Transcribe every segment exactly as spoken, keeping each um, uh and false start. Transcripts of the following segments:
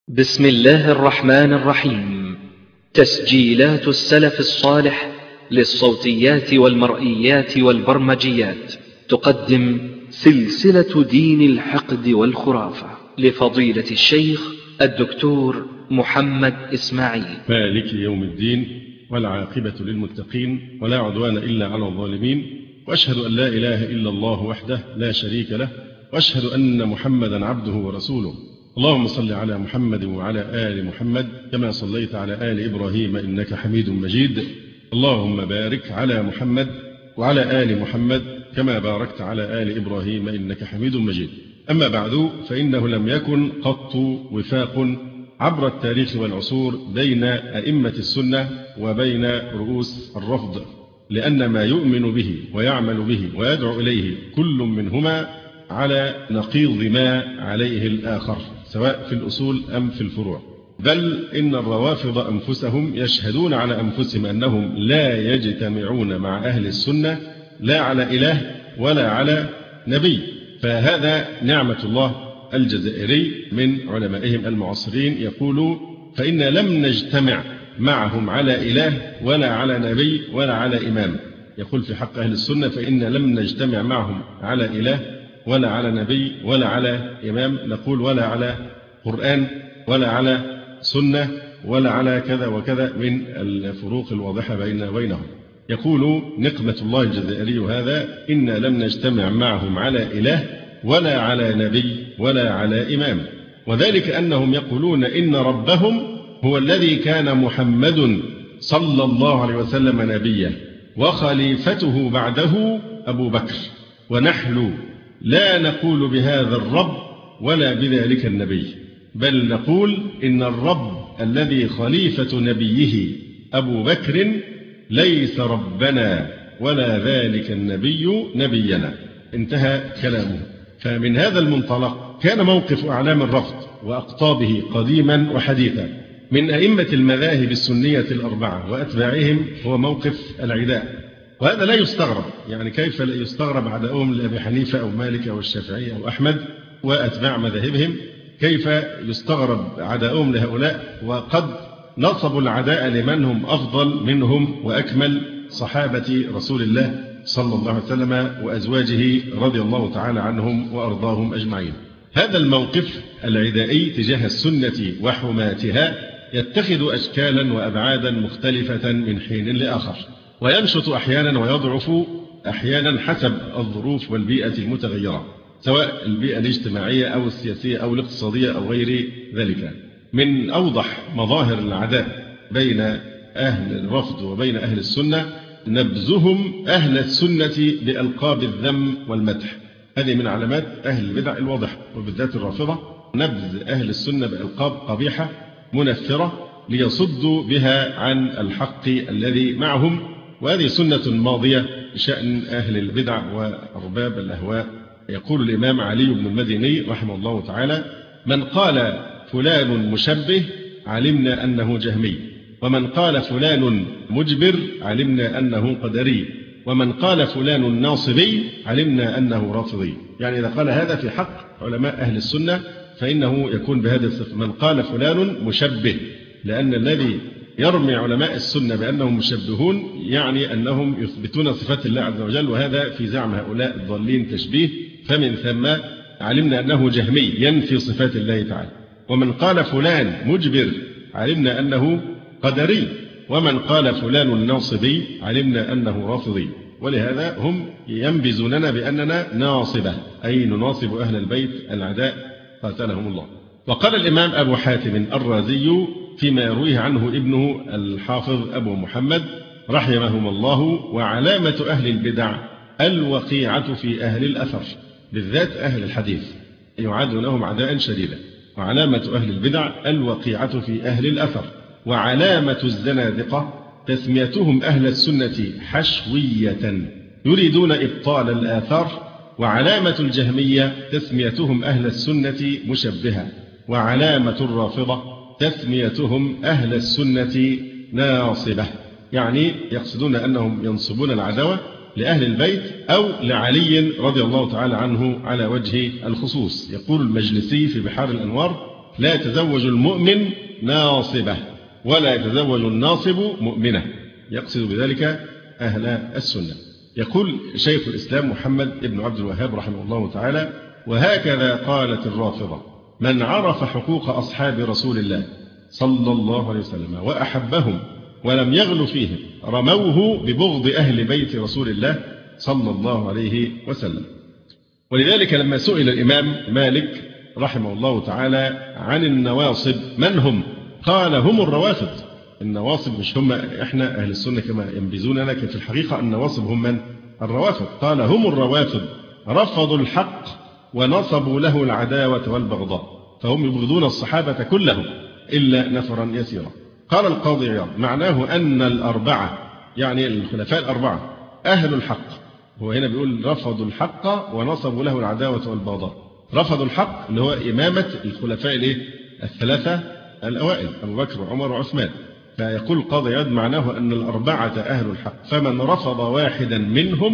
بسم الله الرحمن الرحيم. تسجيلات السلف الصالح للصوتيات والمرئيات والبرمجيات تقدم سلسلة دين الحقد والخرافة لفضيلة الشيخ الدكتور محمد إسماعيل. مالك يوم الدين، والعاقبة للمتقين، ولا عدوان إلا على الظالمين، وأشهد أن لا إله إلا الله وحده لا شريك له، وأشهد أن محمدا عبده ورسوله. اللهم صل على محمد وعلى آل محمد كما صليت على آل إبراهيم إنك حميد مجيد. اللهم بارك على محمد وعلى آل محمد كما باركت على آل إبراهيم إنك حميد مجيد. أما بعد، فإنه لم يكن قط وفاق عبر التاريخ والعصور بين أئمة السنة وبين رؤوس الرفض، لأن ما يؤمن به ويعمل به ويدعو إليه كل منهما على نقيض ما عليه الآخر، سواء في الأصول أم في الفروع. بل إن الروافض أنفسهم يشهدون على أنفسهم أنهم لا يجتمعون مع أهل السنة لا على إله ولا على نبي. فهذا نعمة الله الجزائري من علمائهم المعاصرين يقول: فإن لم نجتمع معهم على إله ولا على نبي ولا على إمام. يقول في حق أهل السنة: فإن لم نجتمع معهم على إله ولا على نبي ولا على إمام، نقول ولا على قرآن ولا على سنة ولا على كذا وكذا من الفروق الواضحة بين وبينهم. يقول نقمة الله الجزائري هذا: إن لم نجتمع معهم على إله ولا على نبي ولا على إمام، وذلك أنهم يقولون إن ربهم هو الذي كان محمد صلى الله عليه وسلم نبيا وخليفته بعده أبو بكر، ونحن لا نقول بهذا الرب ولا بذلك النبي، بل نقول إن الرب الذي خليفة نبيه أبو بكر ليس ربنا ولا ذلك النبي نبينا. انتهى كلامه. فمن هذا المنطلق كان موقف أعلام الرفض وأقطابه قديما وحديثا من أئمة المذاهب السنية الأربعة وأتباعهم هو موقف العداء. وهذا لا يستغرب، يعني كيف لا يستغرب عداؤهم لأبي حنيفة أو مالك أو الشافعي أو أحمد وأتباع مذاهبهم؟ كيف يستغرب عداؤهم لهؤلاء وقد نصبوا العداء لمن هم أفضل منهم وأكمل صحابة رسول الله صلى الله عليه وسلم وأزواجه رضي الله تعالى عنهم وأرضاهم أجمعين. هذا الموقف العدائي تجاه السنة وحماتها يتخذ أشكالا وأبعادا مختلفة من حين لآخر، وينشط أحيانا ويضعف أحيانا حسب الظروف والبيئة المتغيرة، سواء البيئة الاجتماعية أو السياسية أو الاقتصادية أو غير ذلك. من أوضح مظاهر العداء بين أهل الرفض وبين أهل السنة نبذهم أهل السنة بألقاب الذم والمدح. هذه من علامات أهل البدع الواضحة، وبالذات الرافضة، نبذ أهل السنة بألقاب قبيحة منفرة ليصدوا بها عن الحق الذي معهم. وهذه سنة ماضية بشأن أهل البدع وأرباب الأهواء. يقول الإمام علي بن المديني رحمه الله تعالى: من قال فلان مشبه علمنا أنه جهمي، ومن قال فلان مجبر علمنا أنه قدري، ومن قال فلان ناصبي علمنا أنه رافضي. يعني إذا قال هذا في حق علماء أهل السنة فإنه يكون بهذا الصفة: من قال فلان مشبه، لأن الذي يرمي علماء السنة بأنهم مشبهون يعني أنهم يثبتون صفات الله عز وجل، وهذا في زعم هؤلاء الضالين تشبيه، فمن ثم علمنا أنه جهمي ينفي صفات الله تعالى. ومن قال فلان مجبر علمنا أنه قدري، ومن قال فلان ناصبي علمنا أنه رافضي. ولهذا هم ينبذوننا بأننا ناصبة، أي نناصب أهل البيت العداء قاتلهم الله. وقال الإمام أبو حاتم الرازي فيما يرويه عنه ابنه الحافظ أبو محمد رحمهم الله: وعلامة أهل البدع الوقيعة في أهل الأثر، بالذات أهل الحديث يعاد لهم عداء شديدا. وعلامة أهل البدع الوقيعة في أهل الأثر. وعلامة الزنادقة تسميتهم أهل السنة حشوية يريدون إبطال الآثار. وعلامة الجهمية تسميتهم أهل السنة مشبهة. وعلامة الرافضة تسميتهم أهل السنة ناصبة، يعني يقصدون أنهم ينصبون العداوة لأهل البيت أو لعلي رضي الله تعالى عنه على وجه الخصوص. يقول المجلسي في بحار الأنوار: لا يتزوج المؤمن ناصبة ولا يتزوج الناصب مؤمنة، يقصد بذلك أهل السنة. يقول شيخ الإسلام محمد بن عبد الوهاب رحمه الله تعالى: وهكذا قالت الرافضة: من عرف حقوق أصحاب رسول الله صلى الله عليه وسلم وأحبهم ولم يغل فيهم رموه ببغض أهل بيت رسول الله صلى الله عليه وسلم. ولذلك لما سئل الإمام مالك رحمه الله تعالى عن النواصب من هم؟ قال: هم الروافض. النواصب مش هم إحنا أهل السنة كما ينبذوننا، لكن في الحقيقة النواصب هم من؟ الروافض. قال: هم الروافض رفضوا الحق ونصبوا له العداوة والبغضاء، فهم يبغضون الصحابة كلهم إلا نفرا يسيرا. قال القاضي عياض: معناه أن الأربعة، يعني الخلفاء الأربعة، أهل الحق. هو هنا بيقول رفضوا الحق ونصبوا له العداوة والبغضاء. رفضوا الحق اللي هو إمامة الخلفاء الإيه؟ الثلاثة الأوائل أبو بكر وعمر وعثمان. فيقول القاضي عياض: معناه أن الأربعة أهل الحق، فمن رفض واحدا منهم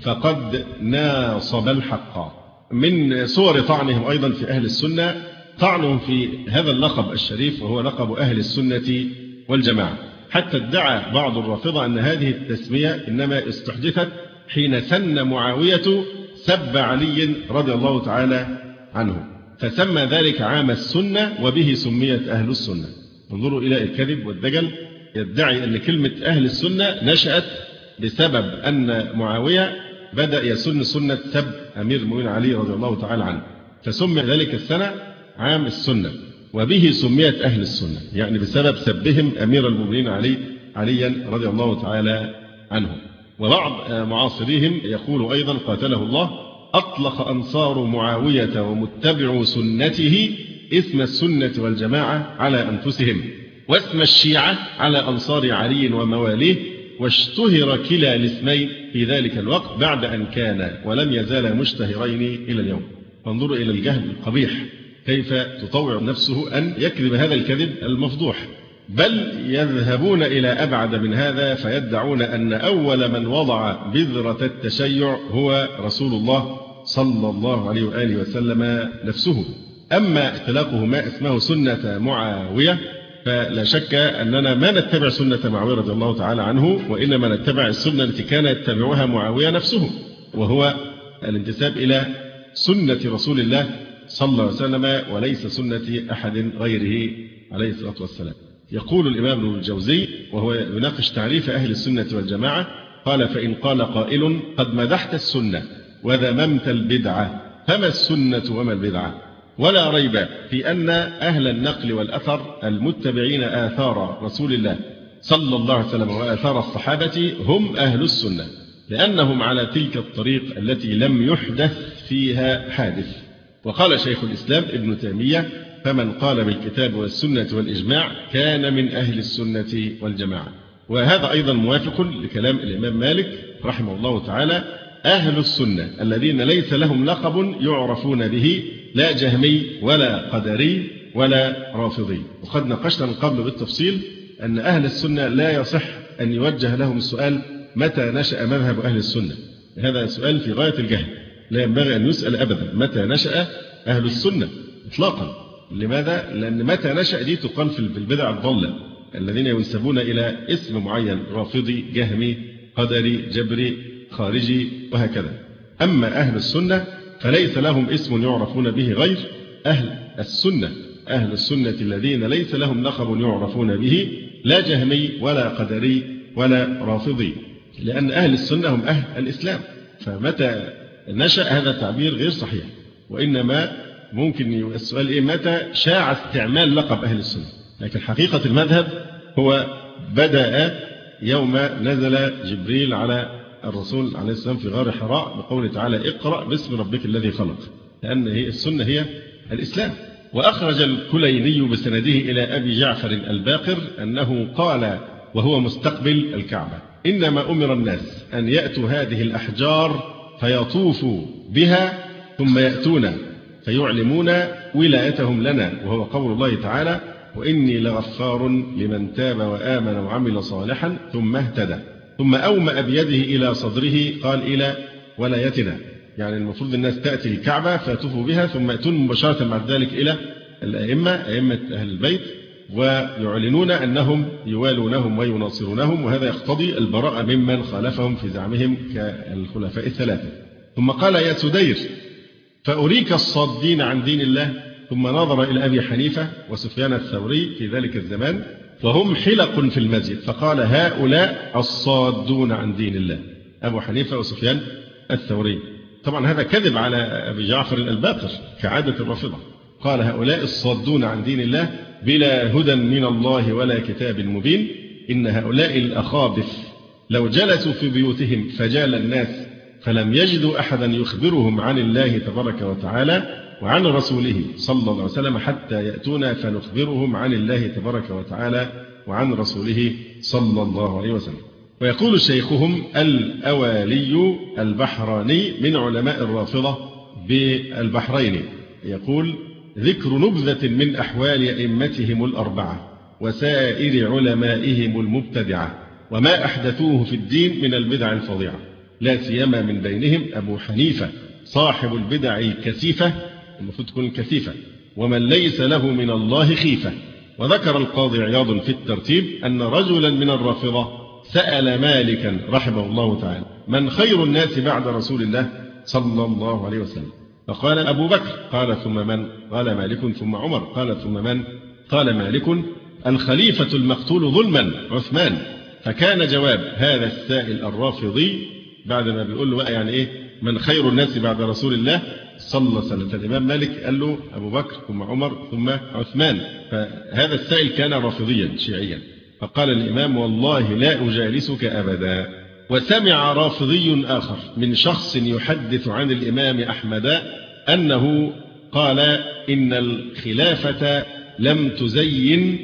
فقد ناصب الحق. من صور طعنهم أيضا في أهل السنة طعنهم في هذا اللقب الشريف، وهو لقب أهل السنة والجماعة، حتى ادعى بعض الرافضة أن هذه التسمية إنما استحدثت حين سن معاوية سب علي رضي الله تعالى عنه، فسمى ذلك عام السنة وبه سميت أهل السنة. انظروا إلى الكذب والدجل، يدعي أن كلمة أهل السنة نشأت بسبب أن معاوية بدأ يسن سنة سب أمير المؤمنين علي رضي الله تعالى عنه، فسمي ذلك السنة عام السنة وبه سميت أهل السنة، يعني بسبب سبهم أمير المؤمنين علي عليا رضي الله تعالى عنه. وبعض معاصريهم يقول أيضا قاتله الله: أطلق أنصار معاوية ومتبعوا سنته اسم السنة والجماعة على أنفسهم، واسم الشيعة على أنصار علي ومواليه، واشتهر كلا الاسمين في ذلك الوقت بعد أن كان ولم يزال مشتهرين إلى اليوم. فانظروا إلى الجهل القبيح، كيف تطوع نفسه أن يكذب هذا الكذب المفضوح. بل يذهبون إلى أبعد من هذا فيدعون أن أول من وضع بذرة التشيع هو رسول الله صلى الله عليه وآله وسلم نفسه. أما اختلاقه ما اسمه سنة معاوية فلا شك أننا ما نتبع سنة معاوية رضي الله تعالى عنه، وإنما نتبع السنة التي كان يتبعها معاوية نفسه، وهو الانتساب إلى سنة رسول الله صلى الله عليه وسلم وليس سنة أحد غيره عليه الصلاة والسلام. يقول الإمام ابن الجوزي وهو يناقش تعريف أهل السنة والجماعة، قال: فإن قال قائل: قد مدحت السنة وذممت البدعة، فما السنة وما البدعة؟ ولا ريب في أن أهل النقل والأثر المتبعين آثار رسول الله صلى الله عليه وسلم وآثار الصحابة هم أهل السنة، لأنهم على تلك الطريق التي لم يحدث فيها حادث. وقال شيخ الإسلام ابن تيمية: فمن قال بالكتاب والسنة والإجماع كان من أهل السنة والجماعة. وهذا أيضا موافق لكلام الإمام مالك رحمه الله تعالى: أهل السنة الذين ليس لهم لقب يعرفون به، لا جهمي ولا قدري ولا رافضي. وقد ناقشنا من قبل بالتفصيل أن أهل السنة لا يصح أن يوجه لهم السؤال: متى نشأ مذهب أهل السنة؟ هذا سؤال في غاية الجهل، لا ينبغي أن يسأل أبدا متى نشأ أهل السنة إطلاقا. لماذا؟ لأن متى نشأ دي تقال في البدع الضالة الذين ينسبون إلى اسم معين: رافضي، جهمي، قدري، جبري، خارجي، وهكذا. أما أهل السنة فليس لهم اسم يعرفون به غير أهل السنة. أهل السنة الذين ليس لهم لقب يعرفون به، لا جهمي ولا قدري ولا رافضي، لأن أهل السنة هم أهل الإسلام. فمتى نشأ هذا التعبير غير صحيح، وإنما ممكن السؤال إيه؟ متى شاع استعمال لقب أهل السنة؟ لكن حقيقة المذهب هو بدأ يوم نزل جبريل على الرسول عليه السلام في غار حراء بقوله تعالى: اقرأ باسم ربك الذي خلق، لأن هي السنة هي الإسلام. وأخرج الكليني بسنده إلى أبي جعفر الباقر أنه قال وهو مستقبل الكعبة: إنما أمر الناس أن يأتوا هذه الأحجار فيطوفوا بها ثم يأتون فيعلمون ولايتهم لنا، وهو قول الله تعالى: وإني لغفار لمن تاب وآمن وعمل صالحا ثم اهتدى. ثم أومأ بيده إلى صدره قال: إلى ولايتنا. يعني المفروض الناس تأتي الكعبة فيطوفوا بها ثم يأتون مباشرة بعد ذلك إلى الأئمة أئمة أهل البيت، ويعلنون أنهم يوالونهم ويناصرونهم، وهذا يقتضي البراءة ممن خالفهم في زعمهم كالخلفاء الثلاثة. ثم قال: يا سدير فأريك الصادين عن دين الله. ثم نظر إلى أبي حنيفة وسفيان الثوري في ذلك الزمان وهم حلق في المسجد، فقال: هؤلاء الصادون عن دين الله، أبو حنيفة وسفيان الثوري. طبعا هذا كذب على أبي جعفر الباقر كعادة الرافضة. قال: هؤلاء الصادون عن دين الله بلا هدى من الله ولا كتاب مبين، إن هؤلاء الأخابث لو جلسوا في بيوتهم فجال الناس فلم يجدوا أحدا يخبرهم عن الله تبارك وتعالى وعن رسوله صلى الله عليه وسلم حتى يأتونا فنخبرهم عن الله تبارك وتعالى وعن رسوله صلى الله عليه وسلم. ويقول شيخهم الأوالي البحراني من علماء الرافضة بالبحرين، يقول: ذكر نبذة من أحوال أئمتهم الأربعة وسائر علمائهم المبتدعة وما أحدثوه في الدين من البدع الفظيعة، لا سيما من بينهم أبو حنيفة صاحب البدع الكثيفة، المفروض تكون الكثيفة، ومن ليس له من الله خيفة. وذكر القاضي عياض في الترتيب أن رجلا من الرافضة سأل مالكا رحمه الله تعالى: من خير الناس بعد رسول الله صلى الله عليه وسلم؟ فقال: أبو بكر. قال: ثم من؟ قال: مالك. ثم عمر. قال: ثم من؟ قال: مالك. الخليفة المقتول ظلما عثمان. فكان جواب هذا السائل الرافضي بعد ما بيقول له بقى يعني إيه من خير الناس بعد رسول الله صلى الله عليه وسلم، فالإمام مالك قال له أبو بكر ثم عمر ثم عثمان. فهذا السائل كان رافضيا شيعيا، فقال الإمام: والله لا أجالسك أبدا. وسمع رافضي آخر من شخص يحدث عن الإمام أحمد أنه قال: إن الخلافة لم تزين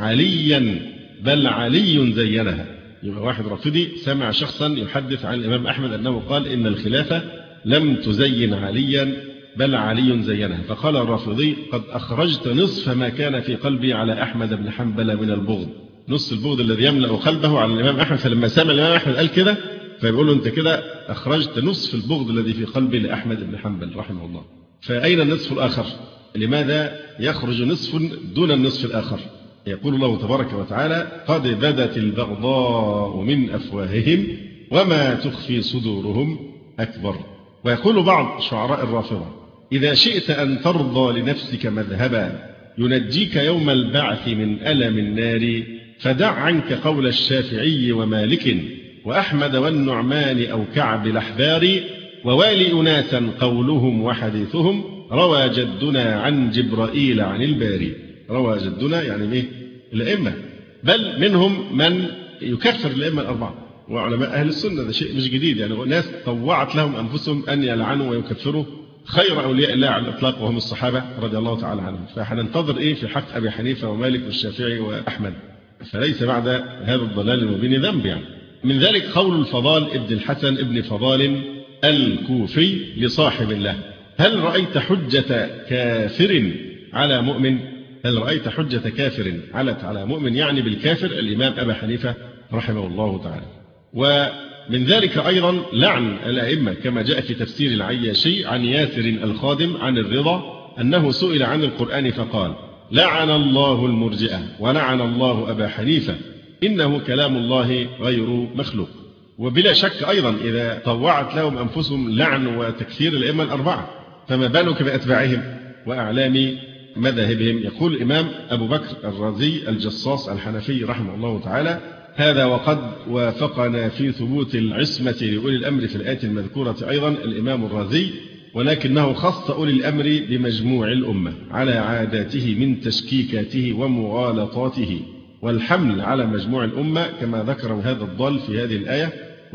عليا بل علي زينها. يبقى واحد رافضي سمع شخصا يحدث عن الإمام أحمد أنه قال: إن الخلافة لم تزين عليا بل علي زينها. فقال الرافضي: قد أخرجت نصف ما كان في قلبي على أحمد بن حنبل من البغض، نص البغض الذي يملأ قلبه على الإمام أحمد. فلما سمع الإمام أحمد قال كده فيقول له: أنت كده أخرجت نصف البغض الذي في قلبي لأحمد بن حنبل رحمه الله. فأين النصف الآخر؟ لماذا يخرج نصف دون النصف الآخر؟ يقول الله تبارك وتعالى: قد بدت البغضاء من أفواههم وما تخفي صدورهم أكبر. ويقول بعض شعراء الرافضة: إذا شئت أن ترضى لنفسك مذهبا ينجيك يوم البعث من ألم النار، فدع عنك قول الشافعي ومالك وأحمد والنعمان أو كعب الأحبار، ووالي أناسا قولهم وحديثهم روى جدنا عن جبرائيل عن الباري. روى جدنا يعني إيه؟ الأئمة، بل منهم من يكفر الأئمة الأربعة وعلماء أهل السنة. ده شيء مش جديد، يعني ناس طوعت لهم أنفسهم أن يلعنوا ويكفروا خير أولياء الله على الإطلاق وهم الصحابة رضي الله تعالى عنهم. فحننتظر إيه في حق أبي حنيفة ومالك والشافعي وأحمد؟ فليس بعد هذا الضلال المبين ذنب. يعني من ذلك قول الفضال ابن الحسن ابن فضال الكوفي لصاحب الله: هل رأيت حجة كافر على مؤمن؟ هل رأيت حجة كافر علت على مؤمن؟ يعني بالكافر الإمام أبا حنيفة رحمه الله تعالى. ومن ذلك أيضا لعن الأئمة كما جاء في تفسير العياشي عن ياسر الخادم عن الرضا أنه سئل عن القرآن فقال: لعن الله المرجئة ولعن الله أبا حنيفة، إنه كلام الله غير مخلوق. وبلا شك أيضا إذا طوعت لهم أنفسهم لعن وتكفير الأئمة الأربعة فما بالك بأتباعهم وأعلام مذاهبهم. يقول الإمام أبو بكر الرازي الجصاص الحنفي رحمه الله تعالى: هذا وقد وافقنا في ثبوت العصمة لأولي الأمر في الآية المذكورة أيضا الإمام الرازي، ولكنه خص أولي الأمر بمجموع الأمة على عاداته من تشكيكاته ومغالطاته والحمل على مجموع الأمة كما ذكر هذا الضال في هذه الآية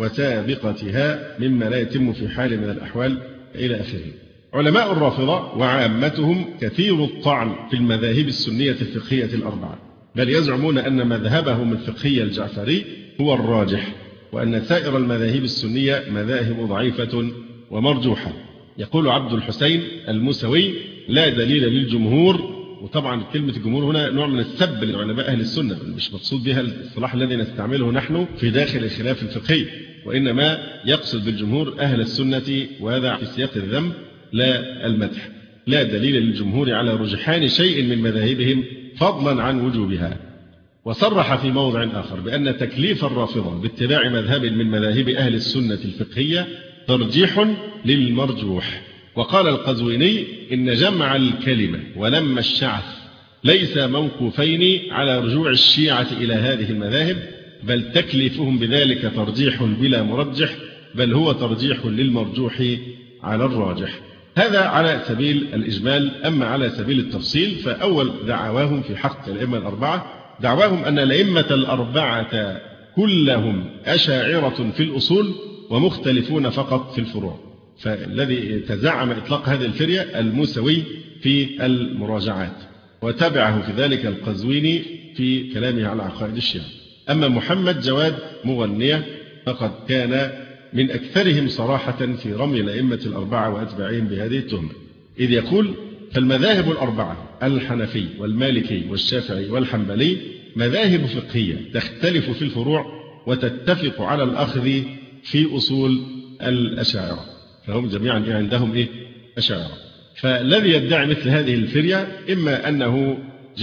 وسابقتها مما لا يتم في حال من الأحوال إلى آخره. علماء الرافضة وعامتهم كثير الطعن في المذاهب السنية الفقهية الأربعة، بل يزعمون أن مذهبهم الفقهي الجعفري هو الراجح، وأن سائر المذاهب السنية مذاهب ضعيفة ومرجوحة. يقول عبد الحسين الموسوي: لا دليل للجمهور. وطبعا كلمة الجمهور هنا نوع من السب لعلماء أهل السنة، مش مقصود بها الاصطلاح الذي نستعمله نحن في داخل الخلاف الفقهي، وإنما يقصد بالجمهور أهل السنة، وهذا في سياق الذم لا المدح. لا دليل للجمهور على رجحان شيء من مذاهبهم فضلا عن وجوبها. وصرح في موضع آخر بأن تكليف الرافضة باتباع مذهب من مذاهب أهل السنة الفقهية ترجيح للمرجوح. وقال القزويني إن جمع الكلمة ولم الشعث ليس موقوفين على رجوع الشيعة إلى هذه المذاهب، بل تكليفهم بذلك ترجيح بلا مرجح، بل هو ترجيح للمرجوح على الراجح. هذا على سبيل الإجمال. أما على سبيل التفصيل فأول دعواهم في حق الأئمة الأربعة دعواهم أن الأئمة الأربعة كلهم أشاعرة في الأصول ومختلفون فقط في الفروع. فالذي تزعم إطلاق هذه الفرية الموسوي في المراجعات، وتبعه في ذلك القزويني في كلامه على عقائد الشيعة. أما محمد جواد مغنية فقد كان من أكثرهم صراحة في رمي الأئمة الأربعة وأتباعهم بهذه التهمة، إذ يقول: فالمذاهب الأربعة الحنفي والمالكي والشافعي والحنبلي مذاهب فقهية تختلف في الفروع وتتفق على الأخذ في أصول الأشاعرة، فهم جميعا عندهم إيه؟ أشاعرة. فالذي يدعي مثل هذه الفرية إما أنه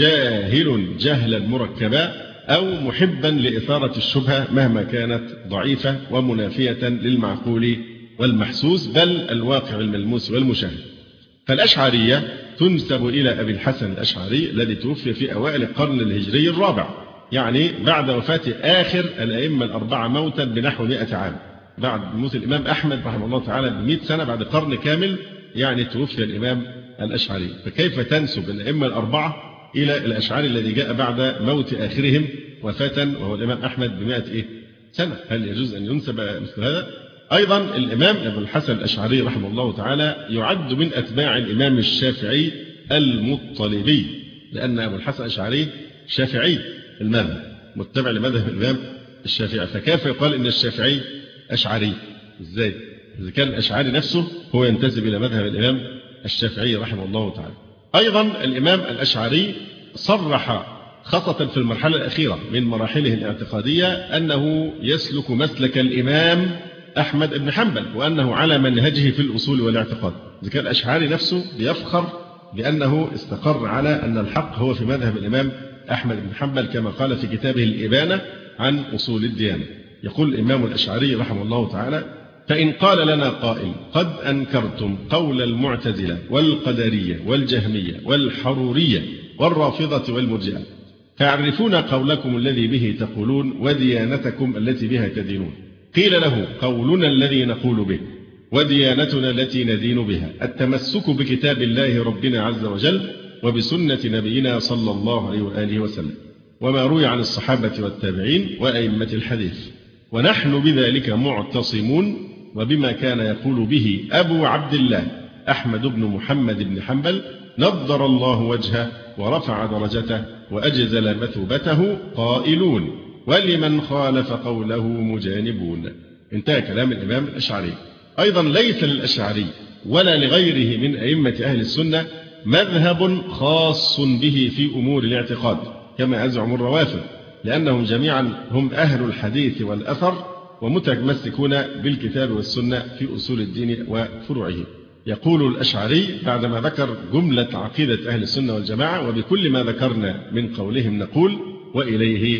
جاهل جهلا مركبا أو محبا لإثارة الشبهة مهما كانت ضعيفة ومنافية للمعقول والمحسوس بل الواقع الملموس والمشاهد. فالأشعرية تنسب إلى أبي الحسن الأشعري الذي توفي في أوائل القرن الهجري الرابع، يعني بعد وفاة آخر الأئمة الأربعة موتا بنحو مئة عام، بعد موت الإمام أحمد رحمه الله تعالى بمئة سنة، بعد قرن كامل يعني توفي الإمام الأشعري. فكيف تنسب الأئمة الأربعة إلى الأشعري الذي جاء بعد موت آخرهم وفاة وهو الإمام أحمد بمئة إيه؟ سنة؟ هل يجوز أن ينسب مثل هذا؟ أيضا الإمام أبو الحسن الأشعري رحمه الله تعالى يعد من أتباع الإمام الشافعي المطلبي، لأن أبو الحسن الأشعري شافعي المذهب متبع لمذهب الإمام الشافعي، فكيف يقال إن الشافعي أشعري؟ إزاي؟ إذا كان الأشعري نفسه هو ينتسب إلى مذهب الإمام الشافعي رحمه الله تعالى. أيضا الإمام الأشعري صرح خاصة في المرحلة الأخيرة من مراحله الاعتقادية أنه يسلك مسلك الإمام أحمد بن حنبل وأنه على منهجه في الأصول والاعتقاد. إذا كان الأشعري نفسه بيفخر بأنه استقر على أن الحق هو في مذهب الإمام أحمد بن حنبل كما قال في كتابه الإبانة عن أصول الديانة. يقول الإمام الأشعري رحمه الله تعالى: فإن قال لنا قائل: قد أنكرتم قول المعتزلة والقدرية والجهمية والحرورية والرافضة والمرجئة، فعرفونا قولكم الذي به تقولون وديانتكم التي بها تدينون. قيل له: قولنا الذي نقول به وديانتنا التي ندين بها التمسك بكتاب الله ربنا عز وجل وبسنة نبينا صلى الله عليه وآله وسلم وما روي عن الصحابة والتابعين وأئمة الحديث، ونحن بذلك معتصمون وبما كان يقول به أبو عبد الله أحمد بن محمد بن حنبل نضر الله وجهه ورفع درجته وأجزل مثوبته قائلون: ولمن خالف قوله مجانبون. انتهى كلام الإمام الأشعري. أيضا ليس للأشعري ولا لغيره من أئمة أهل السنة مذهب خاص به في أمور الاعتقاد كما يزعم الروافض، لأنهم جميعا هم أهل الحديث والأثر ومتمسكون بالكتاب والسنة في أصول الدين وفروعه. يقول الأشعري بعدما ذكر جملة عقيدة أهل السنة والجماعة: وبكل ما ذكرنا من قولهم نقول وإليه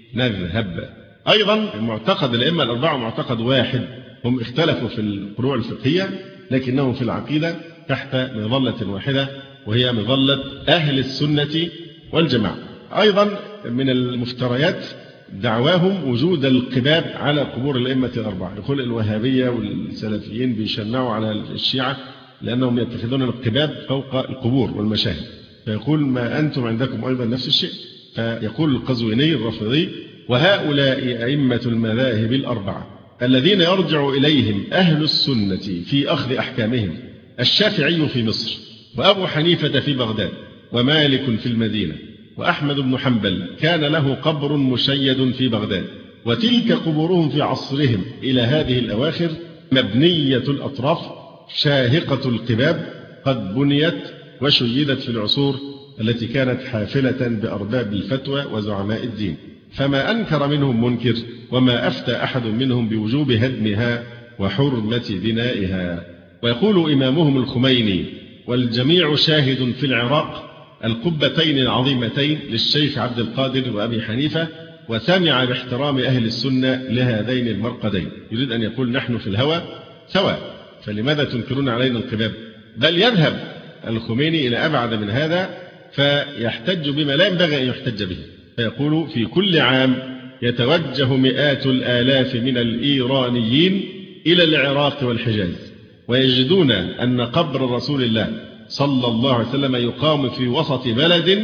نذهب. أيضا معتقد الأئمة الأربعة معتقد واحد، هم اختلفوا في الفروع الفقهية لكنهم في العقيدة تحت مظلة واحدة وهي مظلة أهل السنة والجماعة. أيضا من المفتريات دعواهم وجود القباب على قبور الأئمة الأربعة. يقول الوهابية والسلفيين بيشنعوا على الشيعة لأنهم يتخذون القباب فوق القبور والمشاهد، فيقول: ما أنتم عندكم أيضا نفس الشيء. فيقول القزويني الرافضي: وهؤلاء أئمة المذاهب الأربعة الذين يرجع إليهم أهل السنة في أخذ أحكامهم: الشافعي في مصر، وأبو حنيفة في بغداد، ومالك في المدينة، وأحمد بن حنبل كان له قبر مشيد في بغداد، وتلك قبورهم في عصرهم إلى هذه الأواخر مبنية الأطراف شاهقة القباب قد بنيت وشيدت في العصور التي كانت حافلة بأرباب الفتوى وزعماء الدين، فما أنكر منهم منكر وما أفتى أحد منهم بوجوب هدمها وحرمة بنائها. ويقول إمامهم الخميني: والجميع شاهد في العراق القبتين العظيمتين للشيخ عبد القادر وأبي حنيفة، وسمع باحترام أهل السنة لهذين المرقدين. يريد أن يقول نحن في الهوى سواء، فلماذا تنكرون علينا القباب؟ بل يذهب الخميني إلى أبعد من هذا، فيحتج بما لا ينبغي أن يحتج به، فيقول في كل عام يتوجه مئات الآلاف من الإيرانيين إلى العراق والحجاز، ويجدون أن قبر رسول الله صلى الله عليه وسلم يقام في وسط بلد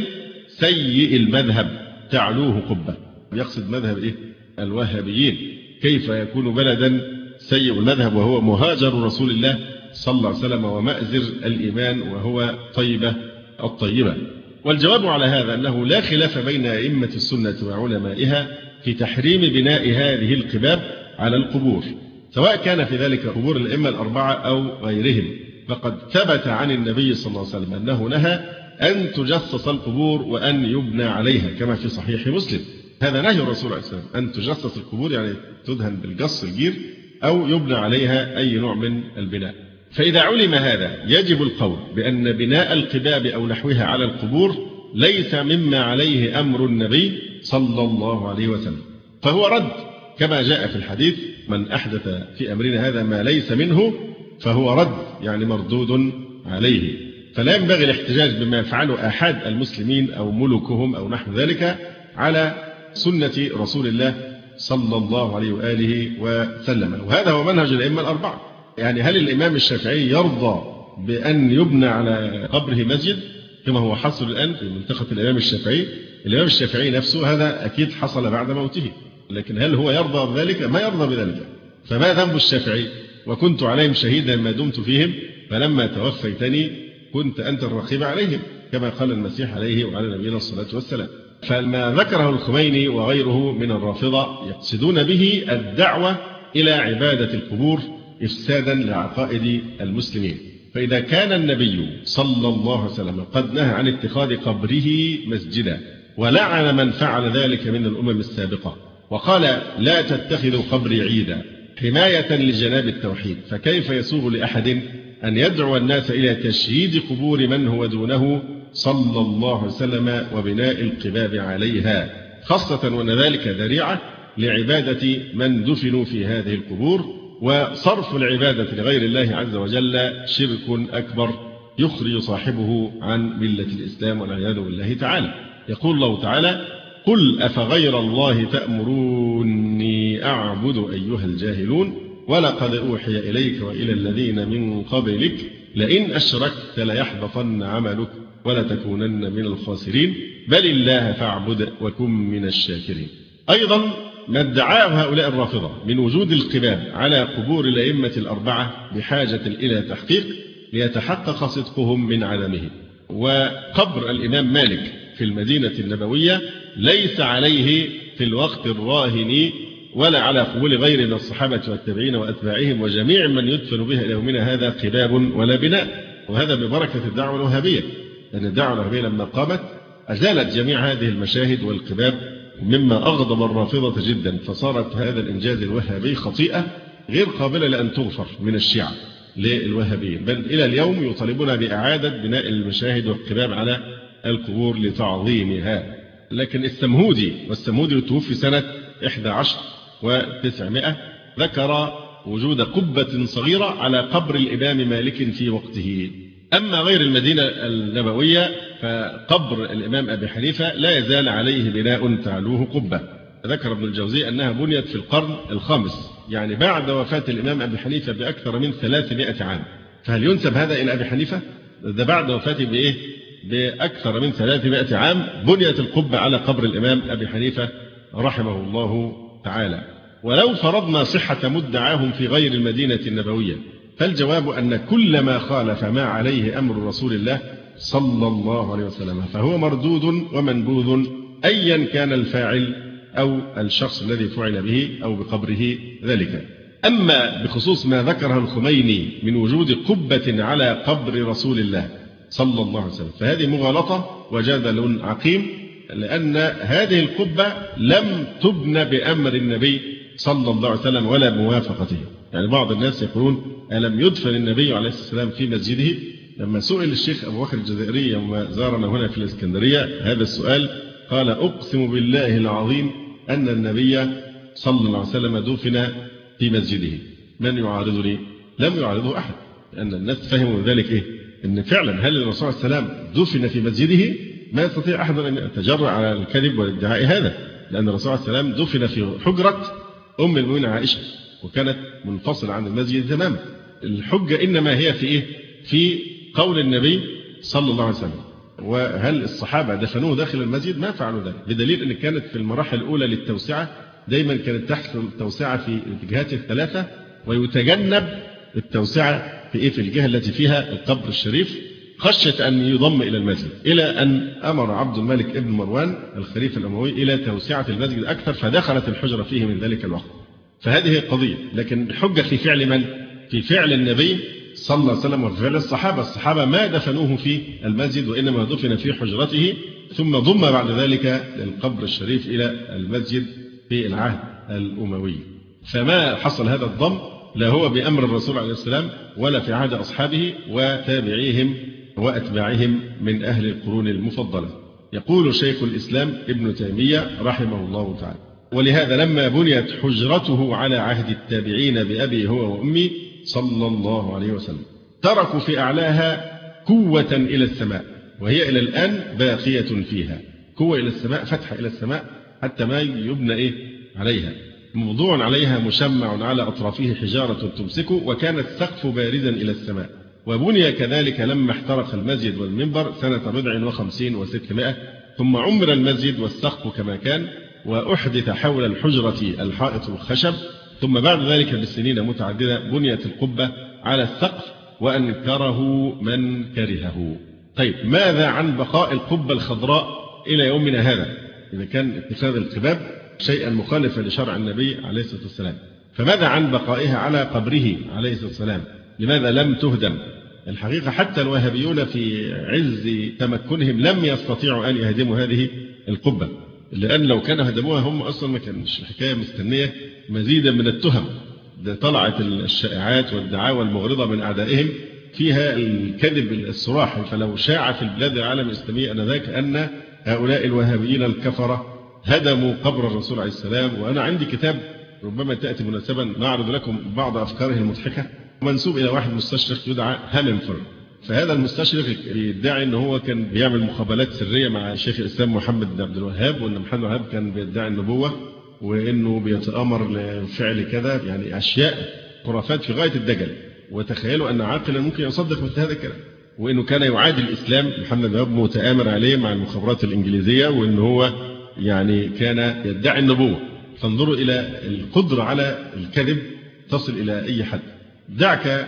سيء المذهب تعلوه قبة. يقصد مذهب إيه؟ الوهابيين. كيف يكون بلدا سيء المذهب وهو مهاجر رسول الله صلى الله عليه وسلم ومأزر الإيمان وهو طيبة الطيبة؟ والجواب على هذا أنه لا خلاف بين أئمة السنة وعلمائها في تحريم بناء هذه القباب على القبور، سواء كان في ذلك قبور الأئمة الأربعة أو غيرهم. فقد ثبت عن النبي صلى الله عليه وسلم أنه نهى أن تجصص القبور وأن يبنى عليها كما في صحيح مسلم. هذا نهي الرسول عليه السلام، أن تجصص القبور يعني تدهن بالقص الجير أو يبنى عليها أي نوع من البناء. فإذا علم هذا يجب القول بأن بناء القباب أو نحوها على القبور ليس مما عليه أمر النبي صلى الله عليه وسلم، فهو رد كما جاء في الحديث: من أحدث في أمرنا هذا ما ليس منه فهو رد، يعني مردود عليه. فلا ينبغي الاحتجاج بما يفعله أحد المسلمين أو ملوكهم أو نحو ذلك على سنة رسول الله صلى الله عليه وآله وسلم. وهذا هو منهج الأئمة الأربعة. يعني هل الإمام الشافعي يرضى بأن يبنى على قبره مسجد كما هو حصل الآن في منطقة الإمام الشافعي؟ الإمام الشافعي نفسه هذا أكيد حصل بعد موته، لكن هل هو يرضى بذلك؟ ما يرضى بذلك. فما ذنب الشافعي؟ وكنت عليهم شهيدا ما دمت فيهم، فلما توفيتني كنت أنت الرقيب عليهم، كما قال المسيح عليه وعلى نبينا الصلاة والسلام. فما ذكره الخميني وغيره من الرافضة يقصدون به الدعوة إلى عبادة القبور إفسادا لعقائد المسلمين. فإذا كان النبي صلى الله عليه وسلم قد نهى عن اتخاذ قبره مسجدا ولعن من فعل ذلك من الأمم السابقة، وقال لا تتخذوا قبري عيدا حماية لجناب التوحيد، فكيف يسوغ لأحد أن يدعو الناس إلى تشييد قبور من هو دونه صلى الله عليه وسلم وبناء القباب عليها، خاصة وأن ذلك ذريعة لعبادة من دفنوا في هذه القبور، وصرف العبادة لغير الله عز وجل شرك أكبر يخرج صاحبه عن ملة الإسلام والعياذ بالله تعالى. يقول الله تعالى: قل أفغير الله تأمروني أعبد أيها الجاهلون ولقد أوحي إليك وإلى الذين من قبلك لئن أشركت ليحبطن عملك ولتكونن من الخاسرين بل الله فاعبد وكن من الشاكرين. أيضا ما ادعاه هؤلاء الرافضة من وجود القباب على قبور الأئمة الأربعة بحاجة إلى تحقيق ليتحقق صدقهم من عدمه. وقبر الإمام مالك في المدينة النبوية ليس عليه في الوقت الراهن ولا على قبول غير من الصحابة والتابعين وأتباعهم وجميع من يدفن بها إلى يومنا هذا قباب ولا بناء. وهذا ببركة الدعوة الوهابية، لأن الدعوة الوهابية لما قامت أزالت جميع هذه المشاهد والقباب، مما أغضب الرافضة جدا، فصارت هذا الإنجاز الوهابي خطيئة غير قابلة لأن تغفر من الشيعة للوهابيين، بل إلى اليوم يطالبون بإعادة بناء المشاهد والقباب على القبور لتعظيمها. لكن السمهودي، والسمهودي توفي سنة إحدى عشر وتسعمائة، ذكر وجود قبة صغيرة على قبر الإمام مالك في وقته. أما غير المدينة النبوية فقبر الإمام أبي حنيفة لا يزال عليه بناء تعلوه قبة. ذكر ابن الجوزي أنها بنيت في القرن الخامس، يعني بعد وفاة الإمام أبي حنيفة بأكثر من ثلاثمائة عام. فهل ينسب هذا إلى أبي حنيفة؟ ده بعد وفاته بإيه؟ بأكثر من ثلاثمائة عام بنيت القبة على قبر الإمام أبي حنيفة رحمه الله تعالى. ولو فرضنا صحة مدعاهم في غير المدينة النبوية فالجواب أن كل ما خالف ما عليه أمر رسول الله صلى الله عليه وسلم فهو مردود ومنبوذ أيا كان الفاعل أو الشخص الذي فعل به أو بقبره ذلك. أما بخصوص ما ذكره الخميني من وجود قبة على قبر رسول الله صلى الله عليه وسلم فهذه مغالطة وجدل عقيم، لأن هذه القبة لم تبنى بأمر النبي صلى الله عليه وسلم ولا بموافقته. يعني بعض الناس يقولون ألم يدفن النبي عليه الصلاة والسلام في مسجده؟ لما سئل الشيخ أبو بكر الجزائري يوم زارنا هنا في الإسكندرية هذا السؤال قال: أقسم بالله العظيم أن النبي صلى الله عليه وسلم دفن في مسجده، من يعارضني؟ لم يعارضه أحد، لأن الناس فهموا من ذلك إيه؟ أن فعلا هل الرسول صلى الله عليه وسلم دفن في مسجده؟ ما يستطيع أحد أن يتجرأ على الكذب والادعاء هذا، لأن الرسول صلى الله عليه وسلم دفن في حجرة أم المؤمنين عائشة، وكانت منفصلة عن المسجد تماما. الحجة إنما هي في إيه؟ في قول النبي صلى الله عليه وسلم. وهل الصحابة دفنوه داخل المسجد؟ ما فعلوا ذلك، بدليل أن كانت في المراحل الأولى للتوسعة دايما كانت تحصل التوسعة في الجهات الثلاثة، ويتجنب التوسعة في إيه؟ في الجهة التي فيها القبر الشريف، خشية أن يضم إلى المسجد، إلى أن أمر عبد الملك ابن مروان الخليفة الأموي إلى توسعة المسجد أكثر، فدخلت الحجرة فيه من ذلك الوقت. فهذه قضية، لكن الحجة في فعل من؟ في فعل النبي صلى الله عليه وسلم وفي فعل الصحابة. الصحابة ما دفنوه في المسجد، وإنما دفن في حجرته، ثم ضم بعد ذلك للقبر الشريف إلى المسجد في العهد الأموي. فما حصل هذا الضم لا هو بأمر الرسول عليه السلام ولا في عهد أصحابه وتابعيهم وأتباعهم من أهل القرون المفضلة. يقول شيخ الإسلام ابن تيمية رحمه الله تعالى: ولهذا لما بنيت حجرته على عهد التابعين بأبي هو وأمي صلى الله عليه وسلم تركوا في أعلاها كوة إلى السماء، وهي إلى الآن باقية فيها. كوة إلى السماء، فتحة إلى السماء حتى ما يبنى إيه عليها، موضوع عليها مشمع على أطرافه حجارة تمسكه، وكان السقف بارزا إلى السماء. وبني كذلك لما احترق المسجد والمنبر سنة بضع وخمسين وستمائة، ثم عمر المسجد والسقف كما كان، وأحدث حول الحجرة الحائط الخشب، ثم بعد ذلك بالسنين متعددة بنيت القبة على السقف، وأنكره من كرهه. طيب، ماذا عن بقاء القبة الخضراء إلى يومنا هذا؟ إذا كان اتخاذ القباب شيئا مخالفا لشرع النبي عليه الصلاة والسلام، فماذا عن بقائها على قبره عليه الصلاة والسلام؟ لماذا لم تهدم؟ الحقيقة حتى الوهابيون في عز تمكنهم لم يستطيعوا أن يهدموا هذه القبة، لأن لو كانوا هدموها هم أصلا ما كانش الحكاية مستنية مزيدا من التهم. ده طلعت الشائعات والدعاوى المغرضة من أعدائهم فيها الكذب الصراحي، فلو شاع في البلاد العالم الإسلامي أنذاك أن هؤلاء الوهابيين الكفرة هدموا قبر الرسول عليه السلام. وأنا عندي كتاب ربما تأتي مناسبا نعرض لكم بعض أفكاره المضحكة، منسوب إلى واحد مستشرق يدعى هامنفورد. فهذا المستشرق يدعي أنه هو كان بيعمل مقابلات سرية مع شيخ الإسلام محمد بن عبد الوهاب، وأن محمد بن الوهاب كان بيدعي النبوة وأنه بيتأمر لفعل كذا، يعني أشياء خرافات في غاية الدجل. وتخيلوا أن عاقلا ممكن يصدق مثل هذا الكلام، وأنه كان يعادي الإسلام. محمد بن الوهاب متآمر عليه مع المخابرات الإنجليزية، وأنه هو يعني كان يدعي النبوة. فانظروا إلى القدرة على الكذب تصل إلى أي حد. دعك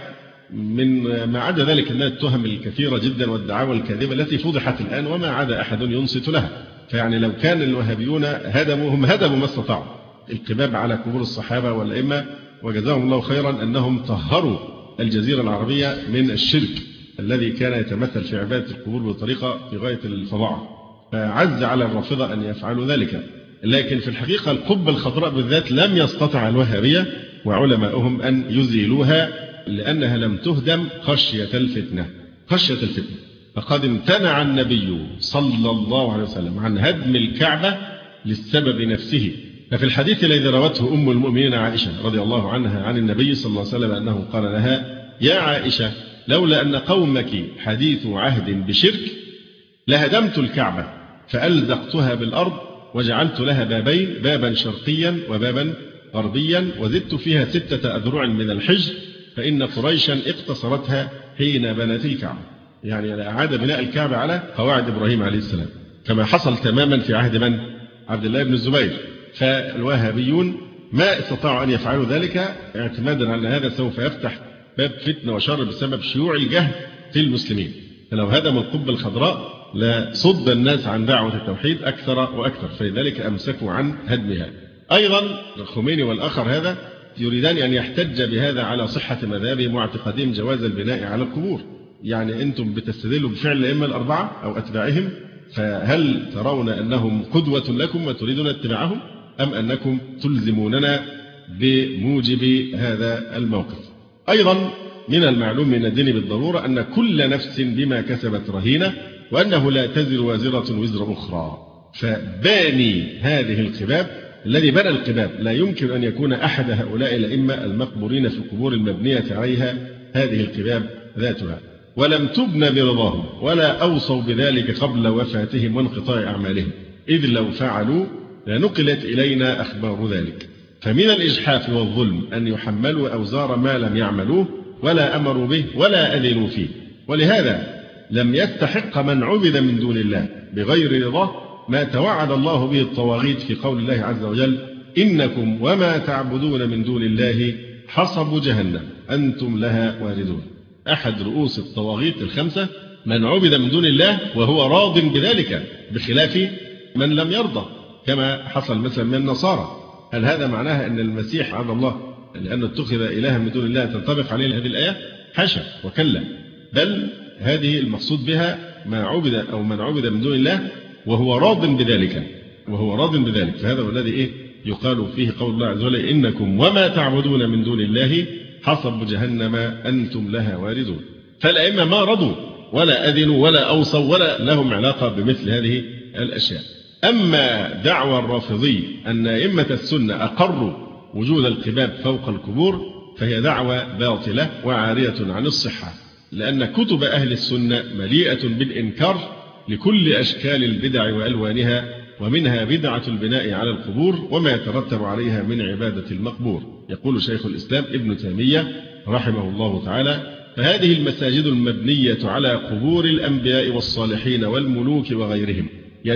من ما عدا ذلك من التهم الكثيرة جدا والدعاوى الكاذبة التي فضحت الآن وما عدا أحد ينصت لها. فيعني لو كان الوهابيون هدموا، هم هدموا ما استطاعوا القباب على قبور الصحابة والأئمة، وجزاهم الله خيرا أنهم طهروا الجزيرة العربية من الشرك الذي كان يتمثل في عبادة القبور بطريقة في غاية الفظاعة، فعز على الرافضة أن يفعلوا ذلك. لكن في الحقيقة القبة الخضراء بالذات لم يستطع الوهابية وعلماؤهم أن يزيلوها، لأنها لم تهدم خشية الفتنة. خشية الفتنة فقد امتنع النبي صلى الله عليه وسلم عن هدم الكعبة للسبب نفسه. ففي الحديث الذي روته أم المؤمنين عائشة رضي الله عنها عن النبي صلى الله عليه وسلم أنه قال لها: يا عائشة، لولا أن قومك حديث عهد بشرك لهدمت الكعبة فألزقتها بالأرض وجعلت لها بابين، بابا شرقيا وبابا غربيا، وزدت فيها ستة أذرع من الحجر، فإن قريشا اقتصرتها حين بنت الكعبة. يعني أعاد بناء الكعبة على قواعد إبراهيم عليه السلام، كما حصل تماما في عهد من؟ عبد الله بن الزبير. فالوهابيون ما استطاعوا أن يفعلوا ذلك اعتمادا على هذا سوف يفتح باب فتنة وشر بسبب شيوع الجهل في المسلمين. فلو هدموا القبة الخضراء لصد الناس عن دعوة التوحيد أكثر وأكثر، فلذلك أمسكوا عن هدمها. أيضا الخميني والآخر هذا يريدان أن يحتج بهذا على صحة مذهبهم واعتقادهم جواز البناء على القبور. يعني أنتم بتستدلوا بفعل الأئمة الأربعة أو أتباعهم، فهل ترون أنهم قدوة لكم وتريدون اتباعهم، أم أنكم تلزموننا بموجب هذا الموقف؟ أيضا من المعلوم من الدين بالضرورة أن كل نفس بما كسبت رهينة، وأنه لا تزر وازرة وزر أخرى. فباني هذه القباب، الذي بنى القباب لا يمكن أن يكون أحد هؤلاء الأئمة المقبورين في القبور المبنية عليها هذه القباب ذاتها، ولم تبنى برضاهم ولا أوصوا بذلك قبل وفاتهم وانقطاع أعمالهم، إذ لو فعلوا لنقلت إلينا أخبار ذلك. فمن الإجحاف والظلم أن يحملوا أوزار ما لم يعملوه ولا أمروا به ولا أذنوا فيه. ولهذا لم يستحق من عبد من دون الله بغير رضاه ما توعد الله به الطواغيت في قول الله عز وجل: إنكم وما تعبدون من دون الله حصب جهنم أنتم لها واردون. أحد رؤوس الطواغيت الخمسة من عبد من دون الله وهو راض بذلك، بخلاف من لم يرضى كما حصل مثلا من النصارى. هل هذا معناها أن المسيح عبد الله لأنه اتخذ إلها من دون الله تنطبق عليه هذه الآية؟ حاشا وكلا، بل هذه المقصود بها ما عبد أو من عبد من دون الله وهو راض بذلك، وهو راض بذلك. فهذا هو الذي إيه يقال فيه قول الله عز وجل: إنكم وما تعبدون من دون الله حصب جهنم أنتم لها واردون. فالأئمة ما رضوا ولا أذنوا ولا أوصوا ولا لهم علاقة بمثل هذه الأشياء. أما دعوى الرافضي أن أئمة السنة أقروا وجود القباب فوق القبور فهي دعوى باطلة وعارية عن الصحة، لأن كتب أهل السنة مليئة بالإنكار لكل أشكال البدع وألوانها، ومنها بدعة البناء على القبور وما يترتب عليها من عبادة المقبور. يقول شيخ الإسلام ابن تيمية رحمه الله تعالى: فهذه المساجد المبنية على قبور الأنبياء والصالحين والملوك وغيرهم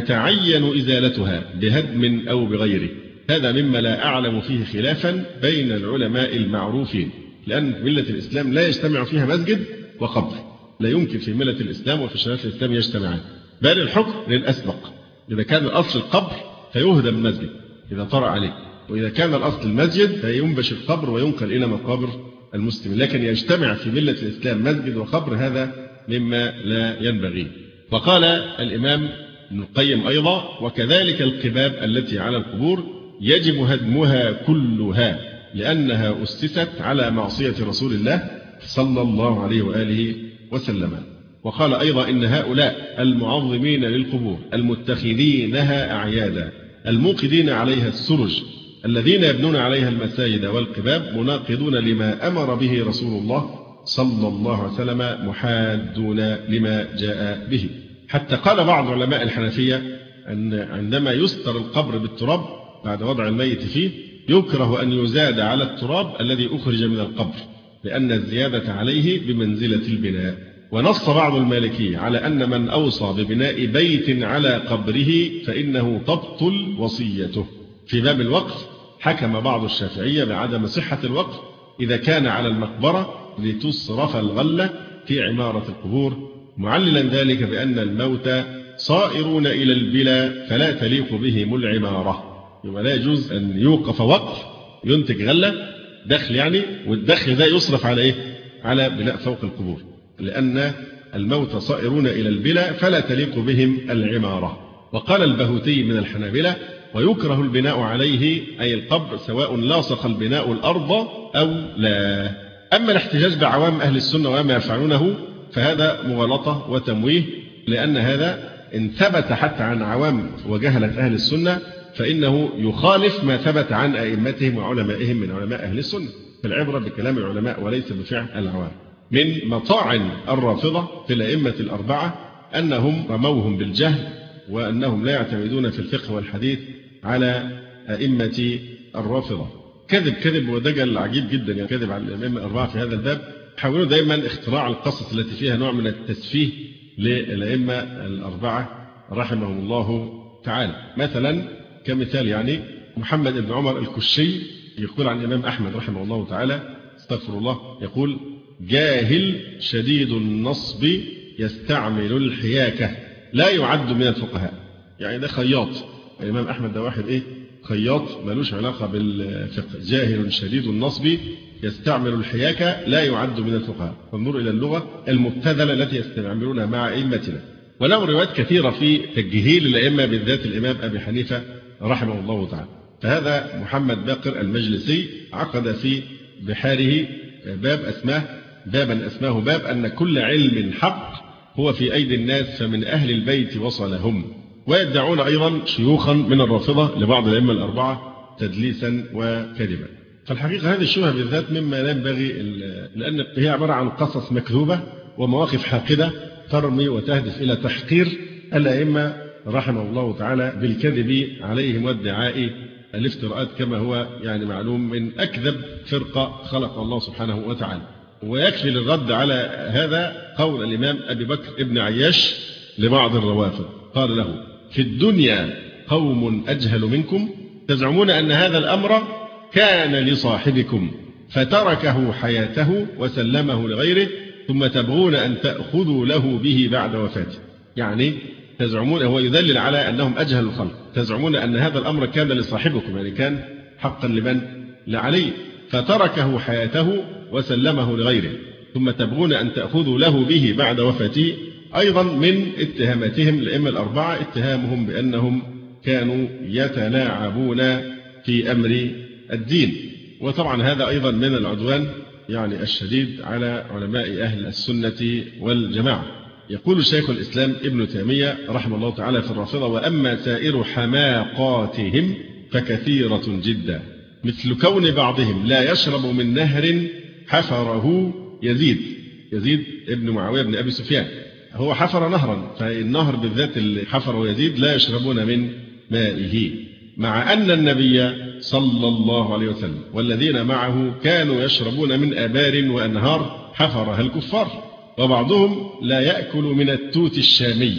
يتعين إزالتها بهدم أو بغيره. هذا مما لا أعلم فيه خلافا بين العلماء المعروفين، لأن ملة الإسلام لا يجتمع فيها مسجد وقبر، لا يمكن في ملة الإسلام وفي شريعة الإسلام يجتمعان، بل الحكم للأسبق. إذا كان الأصل القبر فيهدم المسجد إذا طرأ عليه، وإذا كان الأصل المسجد فينبش القبر وينقل إلى مقابر المسلمين. لكن يجتمع في ملة الإسلام مسجد وقبر هذا مما لا ينبغي. وقال الإمام ابن القيم أيضا: وكذلك القباب التي على القبور يجب هدمها كلها، لأنها أسست على معصية رسول الله صلى الله عليه وآله وسلم. وقال أيضا: إن هؤلاء المعظمين للقبور المتخذينها أعيادا الموقدين عليها السرج الذين يبنون عليها المساجد والقباب مناقضون لما أمر به رسول الله صلى الله عليه وسلم محادون لما جاء به. حتى قال بعض علماء الحنفية أن عندما يستر القبر بالتراب بعد وضع الميت فيه يكره أن يزاد على التراب الذي أخرج من القبر، لأن الزيادة عليه بمنزلة البناء. ونص بعض المالكية على أن من أوصى ببناء بيت على قبره فإنه تبطل وصيته. في باب الوقف حكم بعض الشافعية بعدم صحة الوقف إذا كان على المقبرة لتصرف الغلة في عمارة القبور، معللا ذلك بأن الموتى صائرون إلى البلا فلا تليق بهم العمارة. يبقى لا يجوز أن يوقف وقف ينتج غلة دخل يعني، والدخل ده يصرف على إيه؟ على بناء فوق القبور، لأن الموتى صائرون إلى البلا فلا تليق بهم العمارة. وقال البهوتي من الحنابلة: ويكره البناء عليه أي القبر سواء لاصق البناء الأرض أو لا. أما الاحتجاج بعوام أهل السنة وما يفعلونه فهذا مغالطة وتمويه، لأن هذا إن ثبت حتى عن عوام وجهلة أهل السنة فإنه يخالف ما ثبت عن أئمتهم وعلمائهم من علماء أهل السنة. فالعبرة بكلام العلماء وليس بفعل العوام. من مطاعن الرافضة في الأئمة الأربعة أنهم رموهم بالجهل، وأنهم لا يعتمدون في الفقه والحديث على أئمة الرافضة. كذب كذب ودجل عجيب جدا، يعني كذب على الأئمة الأربعة في هذا الباب. حاولوا دائما اختراع القصص التي فيها نوع من التسفيه للأئمة الأربعة رحمهم الله تعالى. مثلا كمثال يعني محمد بن عمر الكشي يقول عن الإمام أحمد رحمه الله تعالى، استغفر الله، يقول: جاهل شديد النصب يستعمل الحياكة لا يعد من الفقهاء. يعني ده خياط. الإمام أحمد ده واحد إيه؟ خياط ملوش علاقة بالفقه. جاهل شديد النصب يستعمل الحياكة لا يعد من الفقهاء. فانظر إلى اللغة المبتذلة التي يستعملونها مع أئمتنا. وله روايات كثيرة في تجهيل الأئمة بالذات الإمام أبي حنيفة رحمه الله تعالى. فهذا محمد باقر المجلسي عقد في بحاره باب اسمه بابا أسماه باب أن كل علم حق هو في أيدي الناس فمن أهل البيت وصلهم. ويدعون أيضا شيوخا من الرافضة لبعض الأئمة الأربعة تدليسا وكذبا. فالحقيقة هذه الشبهة بالذات مما لا ينبغي، لأن هي عبارة عن قصص مكذوبة ومواقف حاقدة ترمي وتهدف إلى تحقير الأئمة رحمه الله تعالى بالكذب عليهم وادعاء الافتراءات، كما هو يعني معلوم من أكذب فرقة خلق الله سبحانه وتعالى. ويكفي للرد على هذا قول الإمام أبي بكر ابن عياش لبعض الروافض، قال له: في الدنيا قوم أجهل منكم تزعمون أن هذا الأمر كان لصاحبكم فتركه حياته وسلمه لغيره ثم تبغون أن تأخذوا له به بعد وفاته. يعني تزعمون، هو يدلل على أنهم أجهل الخلق، تزعمون أن هذا الأمر كان لصاحبكم، يعني كان حقا لمن؟ لعلي، فتركه حياته وسلمه لغيره ثم تبغون أن تأخذوا له به بعد وفاته. أيضا من اتهاماتهم الأئمة الأربعة اتهامهم بأنهم كانوا يتلاعبون في أمر الدين، وطبعا هذا أيضا من العدوان يعني الشديد على علماء أهل السنة والجماعة. يقول شيخ الإسلام ابن تيمية رحمه الله تعالى في الرافضة: وأما سائر حماقاتهم فكثيرة جدا، مثل كون بعضهم لا يشرب من نهر حفره يزيد يزيد ابن معاوية بن أبي سفيان، هو حفر نهرا، فالنهر بالذات اللي حفره يزيد لا يشربون من مائه، مع أن النبي صلى الله عليه وسلم والذين معه كانوا يشربون من آبار وأنهار حفرها الكفار، وبعضهم لا يأكل من التوت الشامي.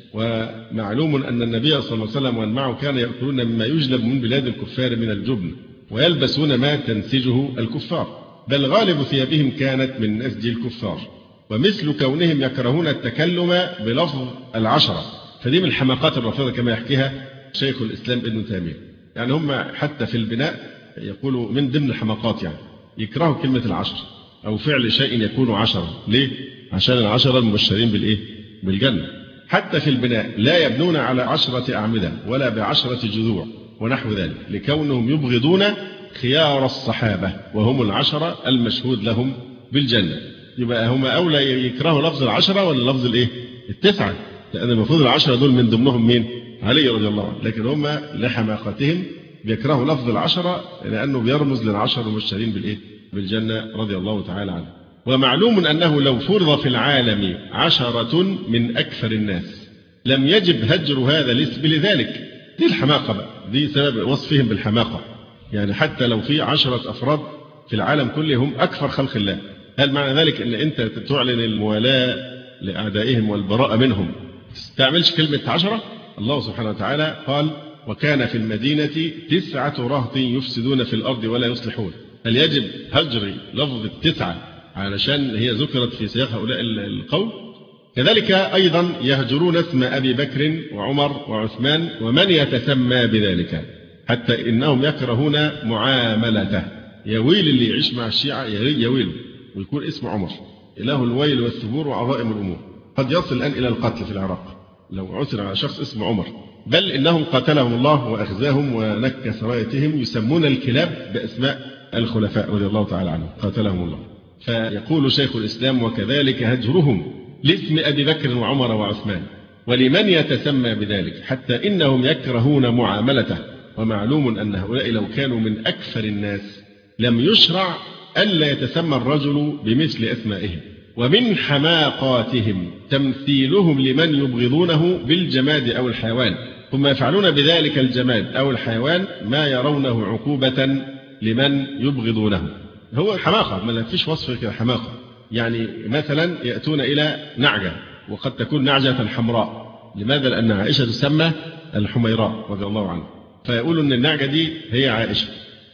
ومعلوم أن النبي صلى الله عليه وسلم ومن معه كانوا يأكلون مما يجلب من بلاد الكفار من الجبن، ويلبسون ما تنسجه الكفار، بل غالب ثيابهم كانت من نسج الكفار. ومثل كونهم يكرهون التكلم بلفظ العشرة، فدي من الحماقات الرافضة كما يحكيها شيخ الإسلام ابن تيمية. يعني هم حتى في البناء يقولوا من ضمن الحماقات يعني يكرهوا كلمة العشر أو فعل شيء يكون عشرة. ليه؟ عشان العشرة المبشرين بالإيه؟ بالجنة. حتى في البناء لا يبنون على عشرة أعمدة ولا بعشرة جذوع ونحو ذلك، لكونهم يبغضون خيار الصحابة وهم العشرة المشهود لهم بالجنة. يبقى هم أولى يكرهوا لفظ العشرة ولا لفظ الإيه؟ التسعة، لأن المفروض العشرة دول من ضمنهم مين؟ علي رضي الله عنه، لكن هم لحماقتهم بيكرهوا لفظ العشرة لأنه بيرمز للعشرة المبشرين بالإيه؟ بالجنة رضي الله تعالى عنه. ومعلوم أنه لو فرض في العالم عشرة من أكثر الناس لم يجب هجر هذا الاسم لذلك. دي الحماقة بقى، دي سبب وصفهم بالحماقة. يعني حتى لو في عشرة أفراد في العالم كله هم أكثر خلق الله، هل معنى ذلك أن أنت تعلن الموالاة لأعدائهم والبراءة منهم تستعملش كلمة عشرة؟ الله سبحانه وتعالى قال: وكان في المدينة تسعة رهط يفسدون في الأرض ولا يصلحون. هل يجب هجر لفظ التسعة علشان هي ذكرت في سياق هؤلاء القوم؟ كذلك أيضا يهجرون اسم أبي بكر وعمر وعثمان ومن يتسمى بذلك، حتى إنهم يكرهون معاملته. يويل اللي يعيش مع الشيعة يويل ويكون اسم عمر، إله الويل والثبور وعظائم الأمور. قد يصل الآن إلى القتل في العراق لو عثر على شخص اسمه عمر، بل إنهم قاتلهم الله وأخزاهم ونكس رايتهم، يسمون الكلاب بأسماء الخلفاء رضي الله تعالى عنهم قاتلهم الله. فيقول شيخ الإسلام: وكذلك هجرهم لاسم أبي بكر وعمر وعثمان ولمن يتسمى بذلك، حتى إنهم يكرهون معاملته. ومعلوم أن هؤلاء لو كانوا من أكثر الناس لم يشرع ألا يتسمى الرجل بمثل أسمائهم. ومن حماقاتهم تمثيلهم لمن يبغضونه بالجماد أو الحيوان، ثم يفعلون بذلك الجماد أو الحيوان ما يرونه عقوبة لمن يبغضونه. هو حماقة، ما فيش وصف كده حماقة. يعني مثلا يأتون إلى نعجة وقد تكون نعجة حمراء، لماذا؟ لأن عائشة تسمى الحميراء رضي الله عنها، فيقولوا أن النعجة دي هي عائشة،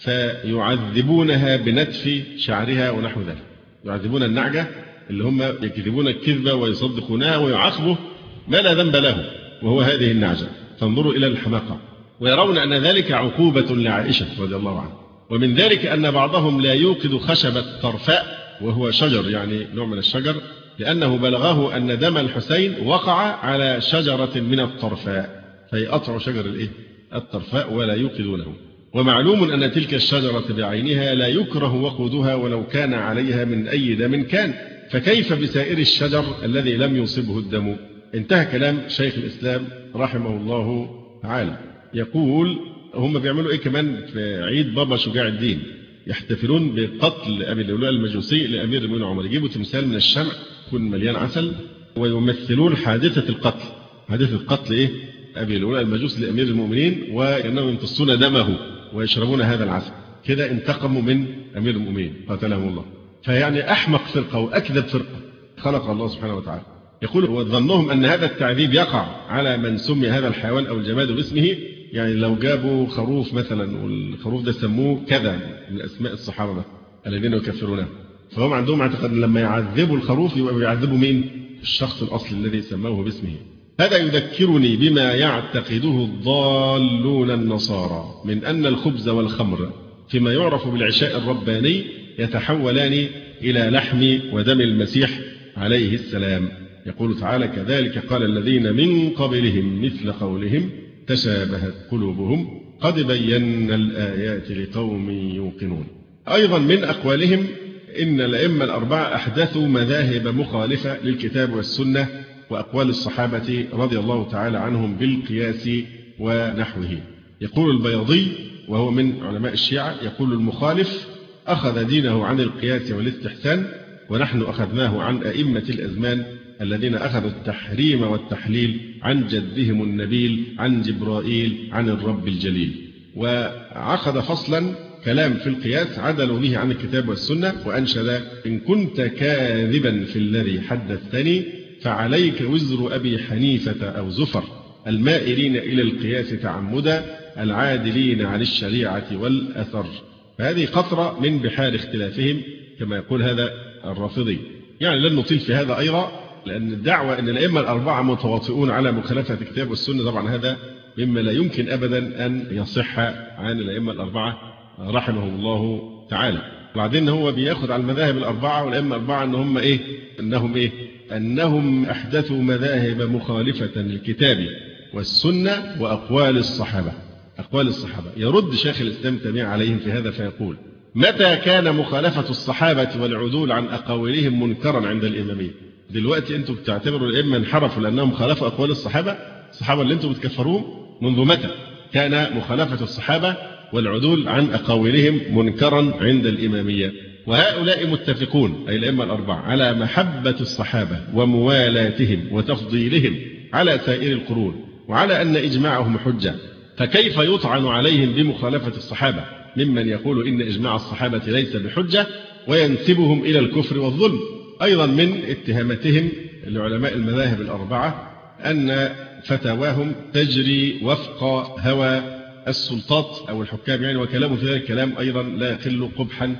فيعذبونها بنتف شعرها ونحو ذلك. يعذبون النعجة اللي هم يكذبون الكذبة ويصدقونها ويعاقبه ما لا ذنب له وهو هذه النعجة. فانظروا إلى الحماقة. ويرون أن ذلك عقوبة لعائشة رضي الله عنها. ومن ذلك أن بعضهم لا يوقد خشبة طرفاء وهو شجر، يعني نوع من الشجر، لأنه بلغه أن دم الحسين وقع على شجرة من الطرفاء، فيقطع شجر الإيه؟ الطرفاء ولا يوقدونه. ومعلوم أن تلك الشجرة بعينها لا يكره وقودها ولو كان عليها من أي دم كان، فكيف بسائر الشجر الذي لم يصبه الدم؟ انتهى كلام شيخ الإسلام رحمه الله تعالى. يقول هم بيعملوا إيه كمان في عيد بابا شجاع الدين؟ يحتفلون بقتل أبي اللؤلؤة المجوسي لأمير المؤمنين عمر، يجيبوا تمثال من الشمع يكون مليان عسل ويمثلون حادثة القتل. حادثة قتل إيه؟ أبي اللؤلؤة المجوسي لأمير المؤمنين، وأنهم يمتصون دمه ويشربون هذا العسل. كده انتقموا من أمير المؤمنين قاتلهم الله. فيعني أحمق فرقة وأكذب فرقة خلق الله سبحانه وتعالى. يقول وظنهم أن هذا التعذيب يقع على من سمي هذا الحيوان أو الجماد باسمه، يعني لو جابوا خروف مثلا والخروف ده سموه كذا من أسماء الصحابة الذين يكفرونه، فهم عندهم اعتقاد لما يعذبوا الخروف يبقى بيعذبوا مين؟ الشخص الأصلي الذي سموه باسمه. هذا يذكرني بما يعتقده الضالون النصارى من أن الخبز والخمر فيما يعرف بالعشاء الرباني يتحولان إلى لحم ودم المسيح عليه السلام. يقول تعالى كذلك قال الذين من قبلهم مثل قولهم تشابهت قلوبهم قد بينا الآيات لقوم يوقنون. أيضا من أقوالهم إن الأئمة الأربعة أحدثوا مذاهب مخالفة للكتاب والسنة وأقوال الصحابة رضي الله تعالى عنهم بالقياس ونحوه. يقول البياضي وهو من علماء الشيعة يقول المخالف أخذ دينه عن القياس والاستحسان، ونحن أخذناه عن أئمة الأزمان الذين أخذوا التحريم والتحليل عن جدهم النبيل عن جبرائيل عن الرب الجليل. وعقد فصلا كلام في القياس عدلوا به عن الكتاب والسنة، وأنشد إن كنت كاذبا في الذي حدثتني فعليك وزر أبي حنيفة أو زفر المائلين إلى القياس تعمدا العادلين عن الشريعة والأثر. فهذه قطرة من بحار اختلافهم كما يقول هذا الرافضي. يعني لن نطيل في هذا أيضا، لأن الدعوة أن الأئمة الأربعة متواطئون على مخالفة الكتاب والسنة طبعا هذا مما لا يمكن أبدا أن يصح عن الأئمة الأربعة رحمهم الله تعالى. وبعدين هو بياخد على المذاهب الأربعة والأئمة الأربعة أن هم إيه؟ أنهم إيه؟ أنهم أحدثوا مذاهب مخالفة للكتاب والسنة وأقوال الصحابة. أقوال الصحابة يرد شيخ الإسلام تيمية عليهم في هذا فيقول متى كان مخالفة الصحابة والعدول عن أقاويلهم منكرا عند الإمامية؟ دلوقتي أنتم بتعتبروا الأئمة انحرفوا لأنهم خالفوا أقوال الصحابة؟ الصحابة اللي أنتم بتكفروهم منذ متى كان مخالفة الصحابة والعدول عن أقاويلهم منكرا عند الإمامية؟ وهؤلاء متفقون أي الأئمة الأربعة على محبة الصحابة وموالاتهم وتفضيلهم على سائر القرون، وعلى أن إجماعهم حجة، فكيف يطعن عليهم بمخالفة الصحابة ممن يقول إن إجماع الصحابة ليس بحجة وينسبهم إلى الكفر والظلم؟ أيضا من اتهاماتهم لعلماء المذاهب الأربعة أن فتاواهم تجري وفق هوى السلطات أو الحكام يعني، وكلامه في ذلك الكلام أيضا لا يقل قبحا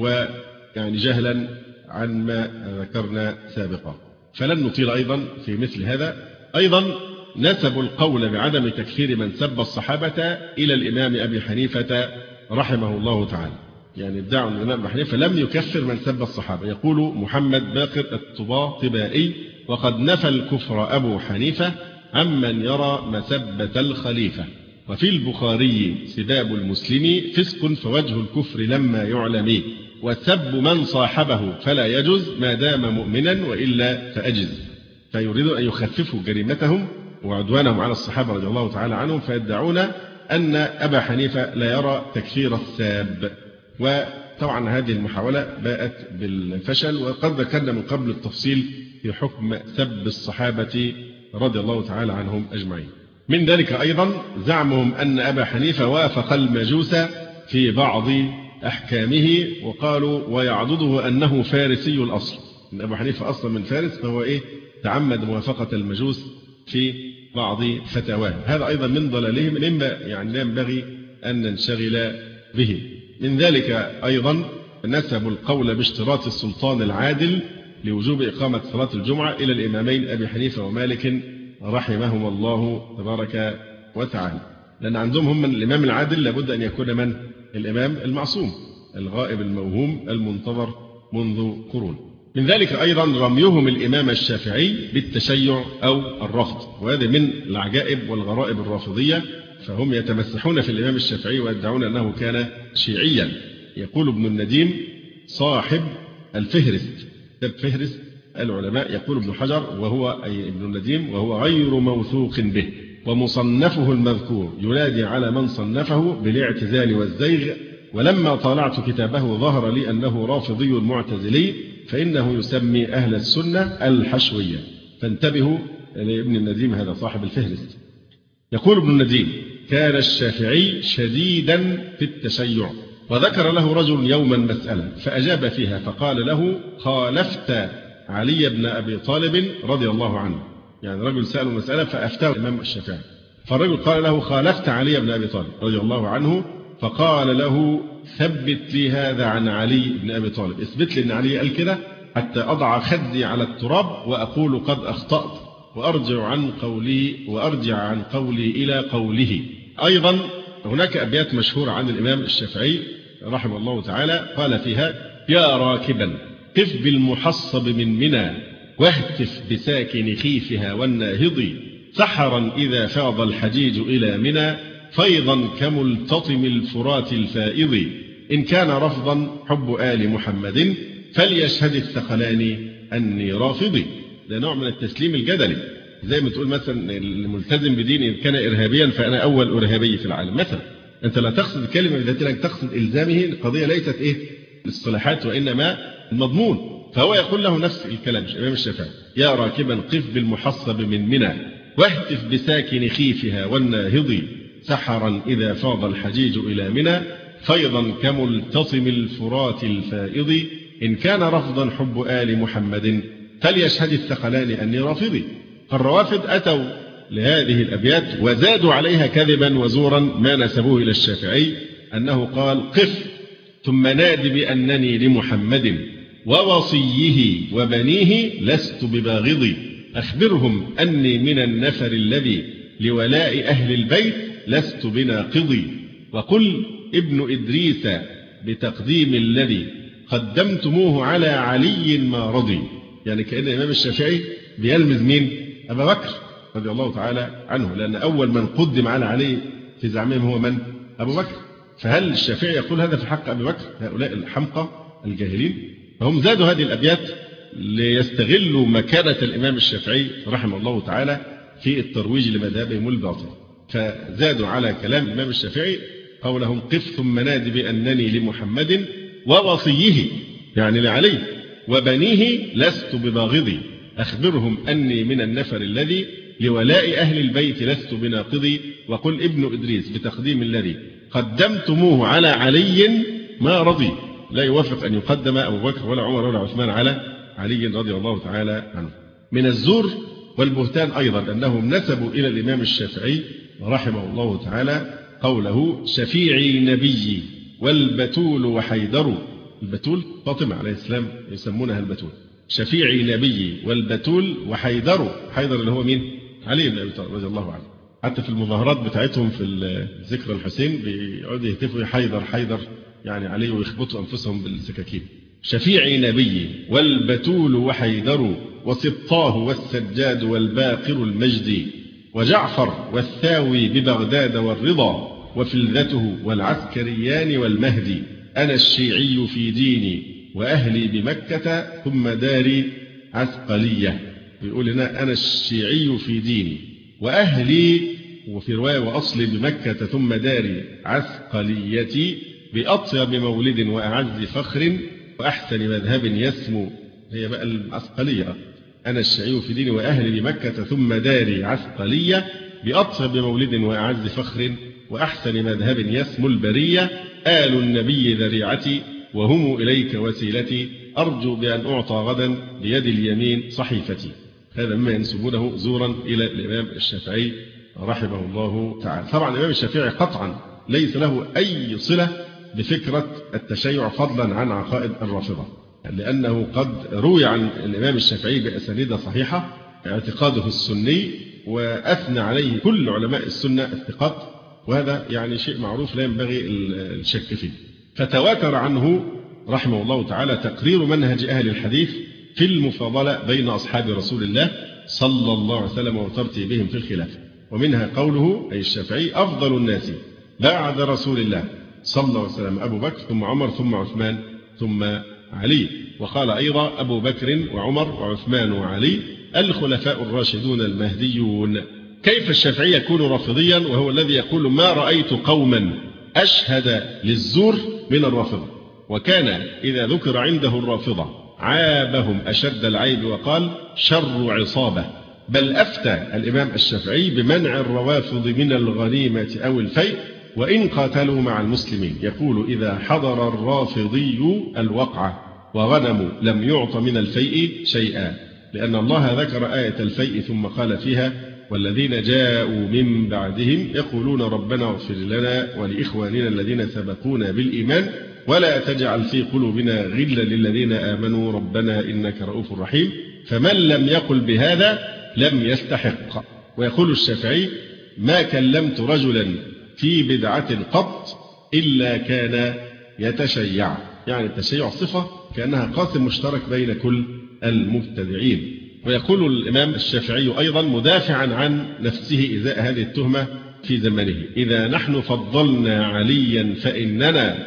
ويعني جهلا عن ما ذكرنا سابقا. فلن نطيل أيضا في مثل هذا. أيضا نسبوا القول بعدم تكفير من سب الصحابة إلى الإمام أبي حنيفة رحمه الله تعالى. يعني ادعوا أن الإمام أبي حنيفة لم يكفر من سب الصحابة. يقول محمد باقر الطباطبائي وقد نفى الكفر أبو حنيفة عمن يرى مسبة الخليفة. وفي البخاري سباب المسلم فسق فوجه الكفر لما يعلم، وسب من صاحبه فلا يجوز ما دام مؤمنا وإلا فأجز. فيريدون أن يخففوا جريمتهم وعدوانهم على الصحابة رضي الله تعالى عنهم، فيدعون أن أبا حنيفة لا يرى تكفير الساب. وطبعا هذه المحاولة باءت بالفشل، وقد ذكرنا من قبل التفصيل في حكم سب الصحابة رضي الله تعالى عنهم أجمعين. من ذلك أيضا زعمهم أن أبا حنيفة وافق المجوس في بعض أحكامه، وقالوا ويعضده أنه فارسي الأصل، أن أبا حنيفة أصلا من فارس، فهو إيه تعمد موافقة المجوس في بعض فتاواه. هذا أيضا من ضلالهم مما يعني لا ينبغي أن ننشغل به. من ذلك أيضا نسبوا القول باشتراط السلطان العادل لوجوب إقامة صلاة الجمعة إلى الإمامين أبي حنيفة ومالك رحمهم الله تبارك وتعالى، لأن عندهم هم الإمام العادل لابد أن يكون من؟ الإمام المعصوم الغائب الموهوم المنتظر منذ قرون. من ذلك أيضا رميهم الإمام الشافعي بالتشيع أو الرفض، وهذا من العجائب والغرائب الرافضية، فهم يتمسحون في الإمام الشافعي ويدعون أنه كان شيعيا. يقول ابن النديم صاحب الفهرست كتاب فهرس العلماء. يقول ابن حجر وهو أي ابن النديم وهو غير موثوق به، ومصنفه المذكور ينادي على من صنفه بالاعتزال والزيغ، ولما طالعت كتابه ظهر لي أنه رافضي معتزلي، فإنه يسمي أهل السنة الحشوية. فانتبهوا لابن النديم هذا صاحب الفهرس. يقول ابن النديم: كان الشافعي شديدا في التشيع، وذكر له رجل يوما مسألة فأجاب فيها فقال له: خالفت علي بن أبي طالب رضي الله عنه. يعني رجل سأله مسألة فأفتاه الإمام الشافعي، فالرجل قال له: خالفت علي بن أبي طالب رضي الله عنه. فقال له: ثبت لي هذا عن علي بن أبي طالب، اثبت لي أن علي قال كده حتى أضع خدي على التراب وأقول قد أخطأت، وأرجع عن قولي وأرجع عن قولي إلى قوله. أيضا هناك أبيات مشهورة عن الإمام الشافعي رحمه الله تعالى قال فيها: يا راكبا قف بالمحصب من منى، واهتف بساكن خيفها والناهض، سحرا إذا فاض الحجيج إلى منى، فيضا كملتطم الفرات الفائض، إن كان رفضا حب آل محمد، فليشهد الثقلان أني رافضي. ده نوع من التسليم الجدلي، زي ما تقول مثلا الملتزم بدين إن كان إرهابيا فأنا أول إرهابي في العالم مثلا. أنت لا تقصد الكلمة بذاتها، لك تقصد إلزامه. القضية ليست إيه الاصطلاحات وإنما المضمون. فهو يقول له نفس الكلام الإمام الشافعي: يا راكبا قف بالمحصب من منى، واهتف بساكن خيفها والناهض، سحرا إذا فاض الحجيج إلى منى، فيضا كملتطم الفرات الفائض، إن كان رفضا حب آل محمد، فليشهد الثقلان أني رافضي. فالروافض أتوا لهذه الأبيات وزادوا عليها كذبا وزورا ما نسبوه إلى الشافعي أنه قال: قف ثم نادي بأنني لمحمد، ووصيه وبنيه لست بباغضي، أخبرهم أني من النفر الذي لولاء أهل البيت لست بناقضي، وقل ابن إدريس بتقديم الذي قدمتموه على علي ما رضي. يعني كأن الإمام الشافعي بيلمز مين؟ أبا بكر رضي الله تعالى عنه، لأن أول من قدم على علي في زعمهم هو من؟ أبو بكر. فهل الشافعي يقول هذا في حق أبي بكر؟ هؤلاء الحمقى الجاهلين. فهم زادوا هذه الأبيات ليستغلوا مكانة الإمام الشافعي رحمه الله تعالى في الترويج لمذهبهم الباطل. فزادوا على كلام الإمام الشافعي قولهم: قف ثم نادي بأنني لمحمد، ووصيه يعني لعلي، وبنيه لست بباغضي، أخبرهم أني من النفر الذي لولاء أهل البيت لست بناقضي، وقل ابن إدريس بتقديم الذي قدمتموه على علي ما رضي. لا يوافق أن يقدم أبو بكر ولا عمر ولا عثمان على علي رضي الله تعالى عنه. من الزور والبهتان أيضا أنهم نسبوا إلى الإمام الشافعي رحمه الله تعالى قوله: شفيعي نبيي والبتول وحيدر. البتول فاطمة عليه السلام يسمونها البتول. شفيعي نبيي والبتول وحيدر. حيدر اللي هو مين؟ علي بن أبي طالب رضي الله عنه. حتى في المظاهرات بتاعتهم في ذكر الحسين بيقعدوا يهتفوا حيدر حيدر يعني عليه، ويخبطوا أنفسهم بالسكاكين. شفيعي نبيي والبتول وحيدر، وسطاه والسجاد والباقر المجدي، وجعفر والثاوي ببغداد والرضا، وفلذته والعسكريان والمهدي، أنا الشيعي في ديني وأهلي بمكة ثم داري عسقلية. بيقول هنا: أنا الشيعي في ديني وأهلي، وفي رواية: وأصلي بمكة ثم داري عسقليتي، بأطيب مولد وأعز فخر، وأحسن مذهب يسمو. هي بقى العسقلية. أنا الشيعي في ديني وأهلي بمكة ثم داري عسقلية، بأطيب مولد وأعز فخر، وأحسن مذهب يسمو البرية، آل النبي ذريعتي وهم إليك وسيلتي، أرجو بأن أعطى غدا بيد اليمين صحيفتي. هذا مما ينسبونه زورا إلى الإمام الشافعي رحمه الله تعالى. طبعا الإمام الشافعي قطعا ليس له أي صلة بفكرة التشيع فضلا عن عقائد الرافضة، لأنه قد روي عن الإمام الشافعي بأسانيد صحيحة اعتقاده السني، وأثنى عليه كل علماء السنة الثقات، وهذا يعني شيء معروف لا ينبغي الشك فيه. فتواتر عنه رحمه الله تعالى تقرير منهج أهل الحديث في المفاضلة بين أصحاب رسول الله صلى الله عليه وسلم وترتيبهم في الخلافة. ومنها قوله أي الشافعي: أفضل الناس بعد رسول الله صلى الله عليه وسلم أبو بكر ثم عمر ثم عثمان ثم علي. وقال أيضا أبو بكر وعمر وعثمان وعلي الخلفاء الراشدون المهديون. كيف الشافعي يكون رافضيا وهو الذي يقول ما رأيت قوما أشهد للزور من الرافضة؟ وكان إذا ذكر عنده الرافضة عابهم أشد العيب وقال شر عصابة. بل أفتى الإمام الشافعي بمنع الروافض من الغنيمة أو الفيء وإن قاتلوا مع المسلمين. يقول إذا حضر الرافضي الوقعة وغنموا لم يعط من الفيء شيئا، لأن الله ذكر آية الفيء ثم قال فيها والذين جاءوا من بعدهم يقولون ربنا اغفر لنا ولإخواننا الذين سبقونا بالإيمان ولا تجعل في قلوبنا غلا للذين آمنوا ربنا إنك رؤوف رحيم. فمن لم يقل بهذا لم يستحق. ويقول الشافعي ما كلمت رجلا في بدعة قط إلا كان يتشيع، يعني التشيع صفة كأنها قاسم مشترك بين كل المبتدعين. ويقول الإمام الشافعي أيضا مدافعا عن نفسه إزاء هذه التهمة في زمنه إذا نحن فضلنا عليا فإننا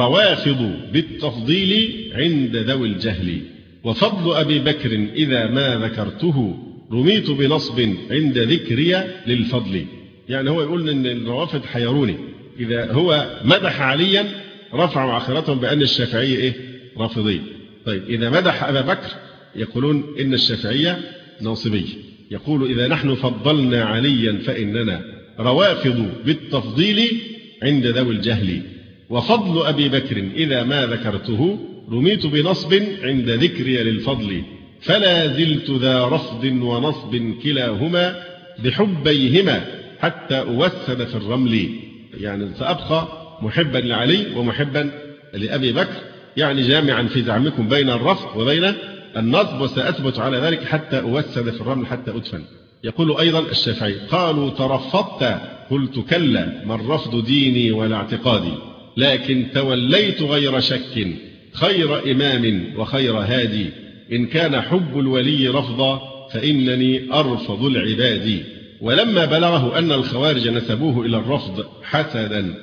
روافض بالتفضيل عند ذوي الجهل، وفضل أبي بكر إذا ما ذكرته رميت بنصب عند ذكري للفضل. يعني هو يقول إن الروافض حيروني، إذا هو مدح عليا رفعوا عاخرتهم بأن الشافعية إيه؟ رافضية. طيب إذا مدح أبا بكر يقولون إن الشافعية ناصبية. يقول إذا نحن فضلنا عليا فإننا روافض بالتفضيل عند ذوي الجهل، وفضل أبي بكر إذا ما ذكرته رميت بنصب عند ذكري للفضل، فلا زلت ذا رفض ونصب كلاهما بحبيهما حتى أوسد في الرمل. يعني سأبقى محبا لعلي ومحبا لأبي بكر، يعني جامعا في زعمكم بين الرفض وبين النصب، وسأثبت على ذلك حتى أوسد في الرمل حتى أدفن. يقول أيضا الشافعي قالوا ترفضت قلت كلا ما الرفض ديني ولا اعتقادي، لكن توليت غير شك خير إمام وخير هادي، إن كان حب الولي رفضا فإنني أرفض العباد. ولما بلغه أن الخوارج نسبوه إلى الرفض حسدا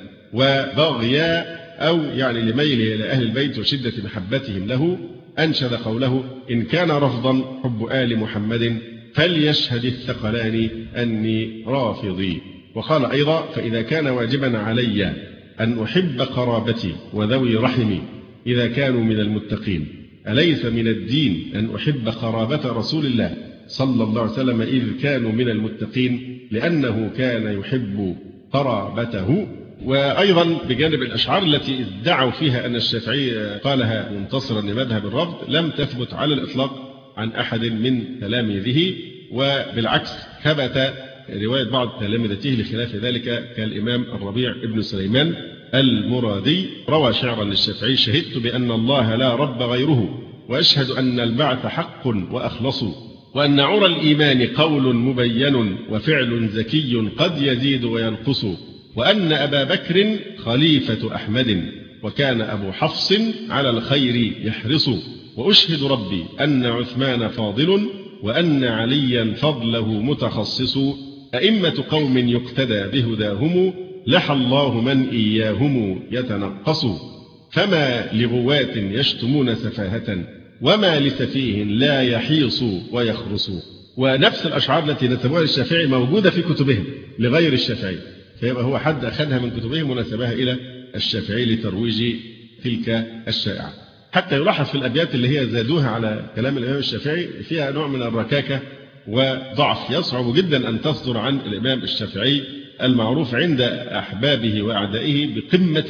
وبغيا أو يعني لميله إلى أهل البيت وشدة محبتهم له أنشد قوله إن كان رفضا حب آل محمد فليشهد الثقلان أني رافضي. وقال أيضا فإذا كان واجبا علي أن أحب قرابتي وذوي رحمي إذا كانوا من المتقين، أليس من الدين أن أحب قرابة رسول الله صلى الله عليه وسلم إذ كانوا من المتقين لأنه كان يحب قرابته. وأيضا بجانب الأشعار التي ادعوا فيها أن الشافعي قالها منتصرا لمذهب الرفض لم تثبت على الإطلاق عن أحد من تلاميذه، وبالعكس ثبت رواية بعض تلامذته لخلاف ذلك كالإمام الربيع ابن سليمان المرادي روى شعرا للشافعي شهدت بأن الله لا رب غيره وأشهد أن البعث حق وأخلص، وأن عرى الإيمان قول مبين وفعل زكي قد يزيد وينقص، وأن أبا بكر خليفة أحمد وكان أبو حفص على الخير يحرص، وأشهد ربي أن عثمان فاضل وأن عليا فضله متخصص، أئمة قوم يقتدى بهداهم لحى الله من إياهم يتنقص، فما لغوات يشتمون سفاهة وما لسفيه لا يحيص ويخرس. ونفس الأشعار التي نسبوها للشافعي موجودة في كتبهم لغير الشافعي، فيبقى هو حد أخذها من كتبهم ونسبها إلى الشافعي لترويج تلك الشائعة. حتى يلاحظ في الأبيات اللي هي زادوها على كلام الإمام الشافعي فيها نوع من الركاكة وضعف، يصعب جدا أن تصدر عن الإمام الشافعي المعروف عند أحبابه وأعدائه بقمة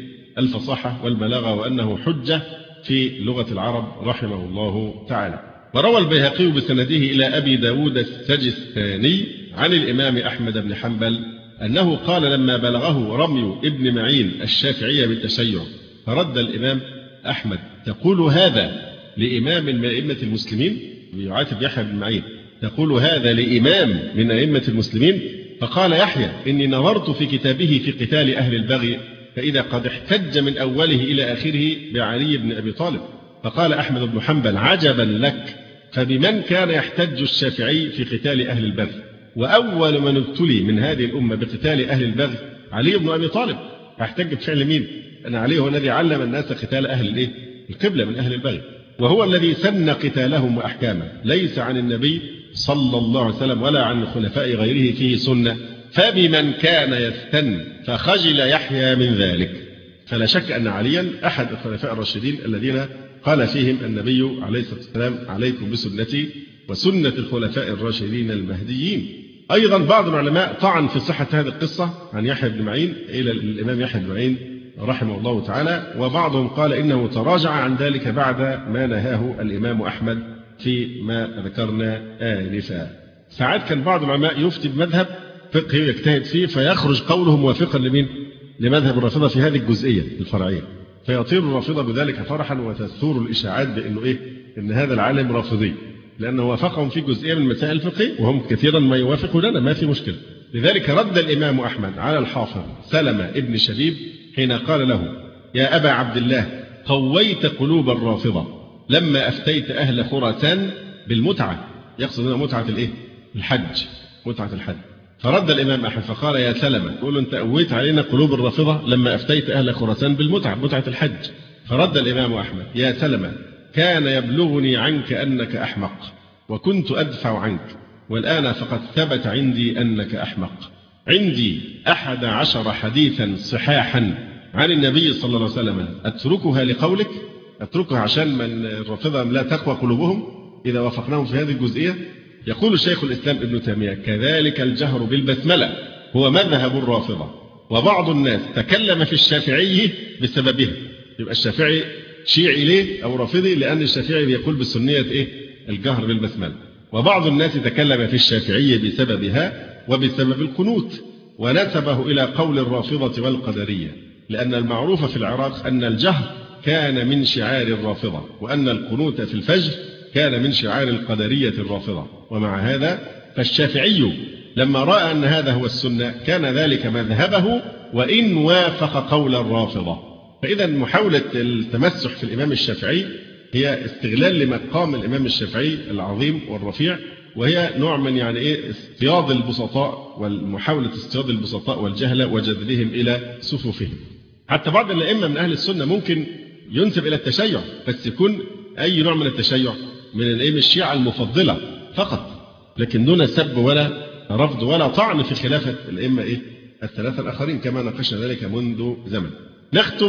الفصاحة والبلاغة، وأنه حجة في لغة العرب رحمه الله تعالى. وروى البيهقي بسنده إلى أبي داود السجستاني عن الإمام أحمد بن حنبل أنه قال لما بلغه رمي ابن معين الشافعية بالتشيع فرد الإمام أحمد تقول هذا لإمام من أئمة المسلمين، يعاتب يحيى بن معين تقول هذا لإمام من أئمة المسلمين؟ فقال يحيى إني نظرت في كتابه في قتال أهل البغي فإذا قد احتج من أوله إلى آخره بعلي بن أبي طالب. فقال أحمد بن حنبل عجبا لك، فبمن كان يحتج الشافعي في قتال أهل البغي؟ وأول من ابتلي من هذه الأمة بقتال أهل البغي علي بن أبي طالب، هيحتج بفعل مين؟ أن علي هو الذي علم الناس قتال أهل الإيه؟ القبلة من أهل البغي، وهو الذي سن قتالهم وأحكامه، ليس عن النبي صلى الله عليه وسلم ولا عن الخلفاء غيره فيه سنة، فبمن كان يستن فخجل يحيى من ذلك. فلا شك أن عليا أحد الخلفاء الراشدين الذين قال فيهم النبي عليه الصلاة والسلام: عليكم بسنتي وسنة الخلفاء الراشدين المهديين. أيضا بعض العلماء طعن في صحة هذه القصة عن يحيى بن معين إلى الإمام يحيى بن معين رحمه الله تعالى، وبعضهم قال إنه تراجع عن ذلك بعد ما نهاه الإمام أحمد فيما ذكرنا آنفا. ساعات كان بعض العلماء يفتي بمذهب فقهي ويجتهد فيه فيخرج قوله موافقا لمين؟ لمذهب الرافضة في هذه الجزئية الفرعية، فيطير الرافضة بذلك فرحا وتثور الإشاعات بأنه إيه؟ إن هذا العالم رافضي، لأنه وافقهم في جزئية من مسائل الفقه وهم كثيرا ما يوافقوننا، ما في مشكلة. لذلك رد الإمام أحمد على الحافظ سلمة ابن شبيب حين قال له: يا أبا عبد الله، قويت قلوب الرافضة لما أفتيت أهل خراسان بالمتعة، يقصد هنا متعة الإيه؟ الحج، متعة الحج. فرد الإمام أحمد فقال: يا سلمة، يقول أنت قويت علينا قلوب الرافضة لما أفتيت أهل خراسان بالمتعة، متعة الحج. فرد الإمام أحمد: يا سلمة، كان يبلغني عنك أنك أحمق، وكنت أدفع عنك، والآن فقد ثبت عندي أنك أحمق. عندي أحد عشر حديثا صحاحا عن النبي صلى الله عليه وسلم، أتركها لقولك؟ أتركها عشان من الرافضة لا تقوى قلوبهم إذا وافقناهم في هذه الجزئية؟ يقول الشيخ الإسلام ابن تيمية: كذلك الجهر بالبسملة هو مذهب الرافضة، وبعض الناس تكلم في الشافعي بسببها. يبقى الشافعي شيعي ليه أو رافضي؟ لأن الشافعي يقول بالسنية إيه؟ الجهر بالبسملة. وبعض الناس تكلم في الشافعي بسببها وبسبب القنوت، ونسبه إلى قول الرافضة والقدرية، لأن المعروف في العراق أن الجهر كان من شعار الرافضة، وأن القنوت في الفجر كان من شعار القدرية الرافضة. ومع هذا فالشافعي لما رأى أن هذا هو السنة كان ذلك مذهبه وإن وافق قول الرافضة. فإذا محاولة التمسح في الإمام الشافعي هي استغلال لمقام الإمام الشافعي العظيم والرفيع، وهي نوع من يعني إيه اصطياد البسطاء والمحاولة اصطياد البسطاء والجهلة وجذبهم إلى صفوفهم. حتى بعض الأئمة من أهل السنة ممكن ينسب إلى التشيع، بس يكون أي نوع من التشيع من الأئمة الشيعة المفضلة فقط، لكن دون سب ولا رفض ولا طعن في خلافة الأئمة إيه الثلاثة الآخرين، كما ناقشنا ذلك منذ زمن. نختم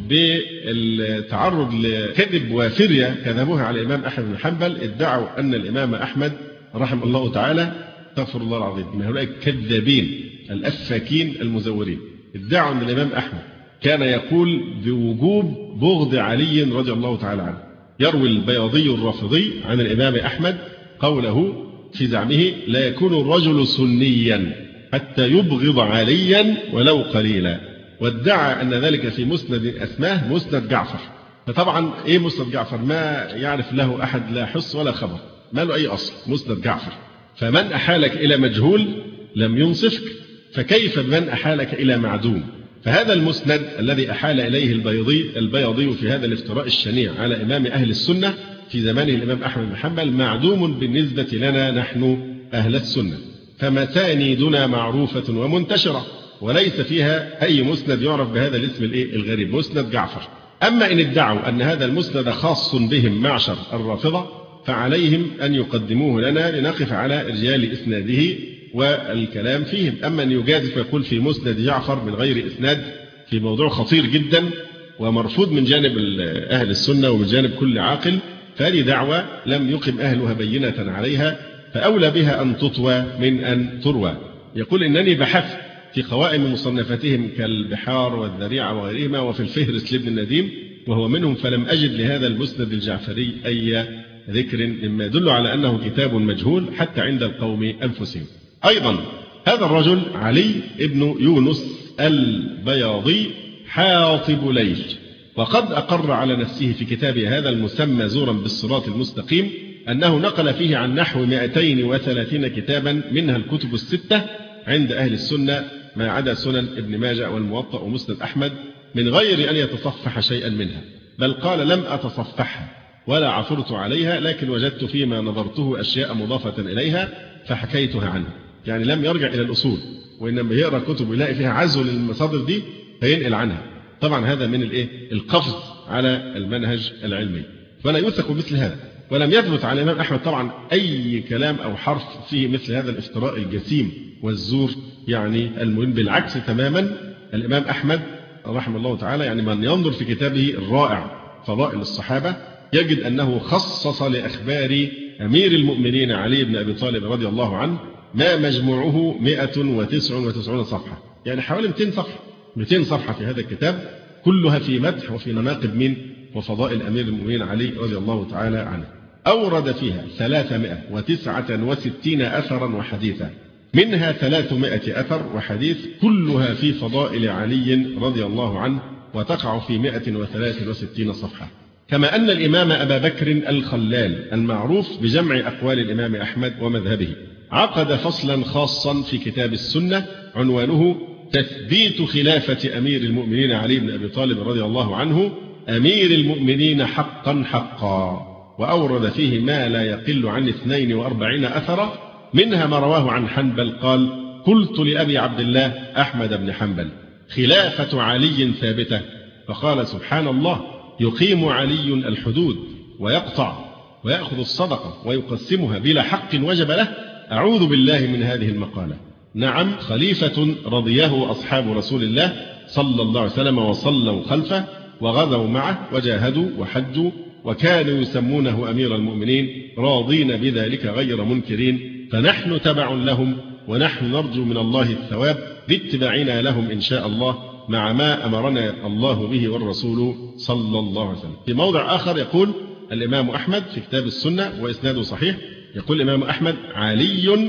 بالتعرض لكذب وفرية كذبوها على الإمام أحمد بن حنبل. ادعوا أن الإمام أحمد رحمه الله تعالى، استغفر الله العظيم، من هؤلاء الكذابين الأفاكين المزورين، ادعوا أن الإمام أحمد كان يقول بوجوب بغض علي رضي الله تعالى عنه. يروي البياضي الرافضي عن الإمام أحمد قوله في زعمه: لا يكون الرجل سنيا حتى يبغض عليا ولو قليلا. وادعى أن ذلك في مسند أسماه مسند جعفر. فطبعا إيه مسند جعفر؟ ما يعرف له أحد لا حص ولا خبر، ما له أي أصل مسند جعفر. فمن أحالك إلى مجهول لم ينصفك، فكيف بمن أحالك إلى معدوم؟ فهذا المسند الذي أحال إليه البياضي البياضي في هذا الافتراء الشنيع على إمام أهل السنة في زمانه الإمام أحمد بن حنبل معدوم بالنسبة لنا نحن أهل السنة. فمسانيدنا معروفة ومنتشرة، وليس فيها أي مسند يعرف بهذا الاسم الغريب مسند جعفر. أما إن ادعوا أن هذا المسند خاص بهم معشر الرافضة فعليهم أن يقدموه لنا لنقف على رجال إسناده والكلام فيهم. أما أن يجازف ويقول في مسند جعفر من غير إسناد في موضوع خطير جدا ومرفوض من جانب أهل السنة ومن جانب كل عاقل، فهذه دعوة لم يقم أهلها بينة عليها، فأولى بها أن تطوى من أن تروى. يقول إنني بحثت في قوائم مصنفتهم كالبحار والذريعة وغيرهما وفي الفهرس لابن النديم وهو منهم، فلم أجد لهذا المسند الجعفري أي ذكر مما يدل على أنه كتاب مجهول حتى عند القوم أنفسهم. أيضا هذا الرجل علي ابن يونس البياضي حاطب ليل، وقد أقر على نفسه في كتابه هذا المسمى زورا بالصراط المستقيم أنه نقل فيه عن نحو مئتين وثلاثين كتابا منها الكتب الستة عند أهل السنة ما عدا سنن ابن ماجه والموطأ ومسند أحمد من غير أن يتصفح شيئا منها، بل قال لم أتصفحها ولا عثرت عليها، لكن وجدت فيما نظرته أشياء مضافة إليها فحكيتها عنه. يعني لم يرجع إلى الأصول، وإنما يقرأ كتب يلاقي فيها عزو للمصادر دي فينقل عنها. طبعا هذا من الإيه؟ القفز على المنهج العلمي، ولا يوثق مثل هذا. ولم يثبت على الإمام أحمد طبعا أي كلام أو حرف فيه مثل هذا الافتراء الجسيم والزور يعني المهم، بالعكس تماما. الإمام أحمد رحمه الله تعالى يعني من ينظر في كتابه الرائع فضائل الصحابة يجد أنه خصص لأخبار أمير المؤمنين علي بن أبي طالب رضي الله عنه ما مجموعه مئة وتسعة وتسعين صفحة، يعني حوالي مئتين صفحة مئتين صفحة في هذا الكتاب، كلها في مدح وفي مناقب من وفضائل أمير المؤمنين علي رضي الله تعالى عنه. أورد فيها ثلاثمائة وتسعة وستين أثرا وحديثا، منها ثلاثمائة أثر وحديث كلها في فضائل علي رضي الله عنه، وتقع في مئة وثلاث وستين صفحة. كما أن الإمام أبا بكر الخلال المعروف بجمع أقوال الإمام أحمد ومذهبه عقد فصلا خاصا في كتاب السنة عنوانه تثبيت خلافة أمير المؤمنين علي بن أبي طالب رضي الله عنه أمير المؤمنين حقا حقا، وأورد فيه ما لا يقل عن اثنين وأربعين أثرا، منها ما رواه عن حنبل قال: قلت لأبي عبد الله أحمد بن حنبل: خلافة علي ثابتة؟ فقال: سبحان الله، يقيم علي الحدود ويقطع ويأخذ الصدقة ويقسمها بلا حق وجب له. أعوذ بالله من هذه المقالة. نعم، خليفة رضيه أصحاب رسول الله صلى الله عليه وسلم وصلوا خلفه وغزوا معه وجاهدوا وحجوا، وكانوا يسمونه أمير المؤمنين راضين بذلك غير منكرين، فنحن تبع لهم، ونحن نرجو من الله الثواب باتباعنا لهم إن شاء الله، مع ما أمرنا الله به والرسول صلى الله عليه وسلم. في موضع آخر يقول الإمام أحمد في كتاب السنة وإسناده صحيح، يقول الإمام أحمد: علي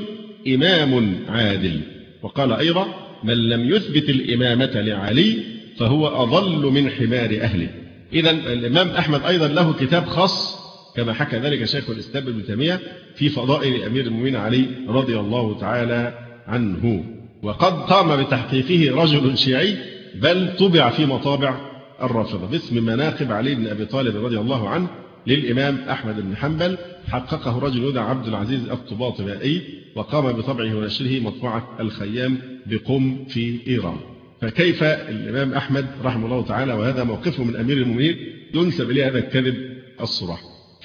إمام عادل. وقال أيضا: من لم يثبت الإمامة لعلي فهو أضل من حمار أهله. إذا الإمام أحمد أيضا له كتاب خاص كما حكى ذلك شيخ الإسلام ابن تيمية في فضائل أمير المؤمنين علي رضي الله تعالى عنه، وقد قام بتحقيقه رجل شيعي، بل طبع في مطابع الرافضة باسم مناقب علي بن أبي طالب رضي الله عنه للإمام أحمد بن حنبل، حققه رجل يدعى عبد العزيز الطباطبائي، وقام بطبعه ونشره مطبعة الخيام بقم في إيران. فكيف الإمام أحمد رحمه الله تعالى وهذا موقفه من أمير المؤمنين ينسب إليه هذا الكذب الصراح؟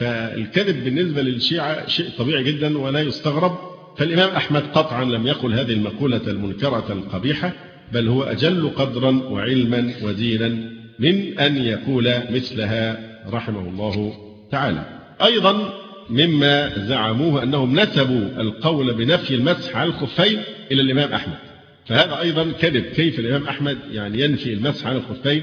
فالكذب بالنسبة للشيعة شيء طبيعي جدا ولا يستغرب. فالإمام أحمد قطعا لم يقل هذه المقولة المنكرة القبيحة، بل هو أجل قدرا وعلما ودينا من أن يقول مثلها رحمه الله تعالى. أيضا مما زعموه أنهم نسبوا القول بنفي المسح على الخفين إلى الإمام أحمد، فهذا أيضا كذب. كيف الإمام أحمد يعني ينفي المسح على الخفين؟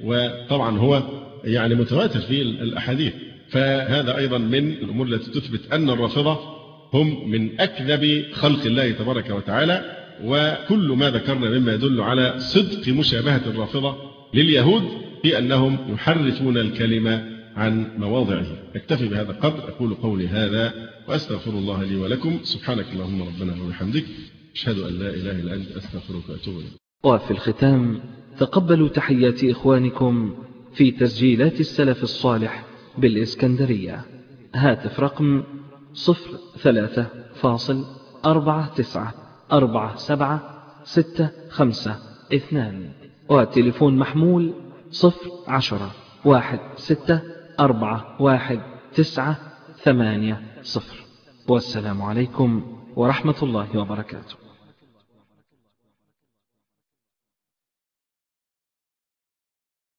وطبعا هو يعني متواتر في الأحاديث. فهذا أيضا من الأمور التي تثبت أن الرافضة هم من أكذب خلق الله تبارك وتعالى، وكل ما ذكرنا مما يدل على صدق مشابهة الرافضة لليهود في أنهم يحرفون الكلمة عن مواضعه. اكتفي بهذا القدر، أقول قولي هذا وأستغفر الله لي ولكم. سبحانك اللهم ربنا وبحمدك، أشهد أن لا إله إلا أنت، أستغفرك وأتوب إليك. وفي الختام تقبلوا تحيات إخوانكم في تسجيلات السلف الصالح بالإسكندرية. هاتف رقم صفر ثلاثة فاصل أربعة تسعة أربعة سبعة ستة خمسة اثنان، وتليفون محمول صفر عشرة واحد ستة أربعة واحد تسعة ثمانية صفر. والسلام عليكم ورحمة الله وبركاته.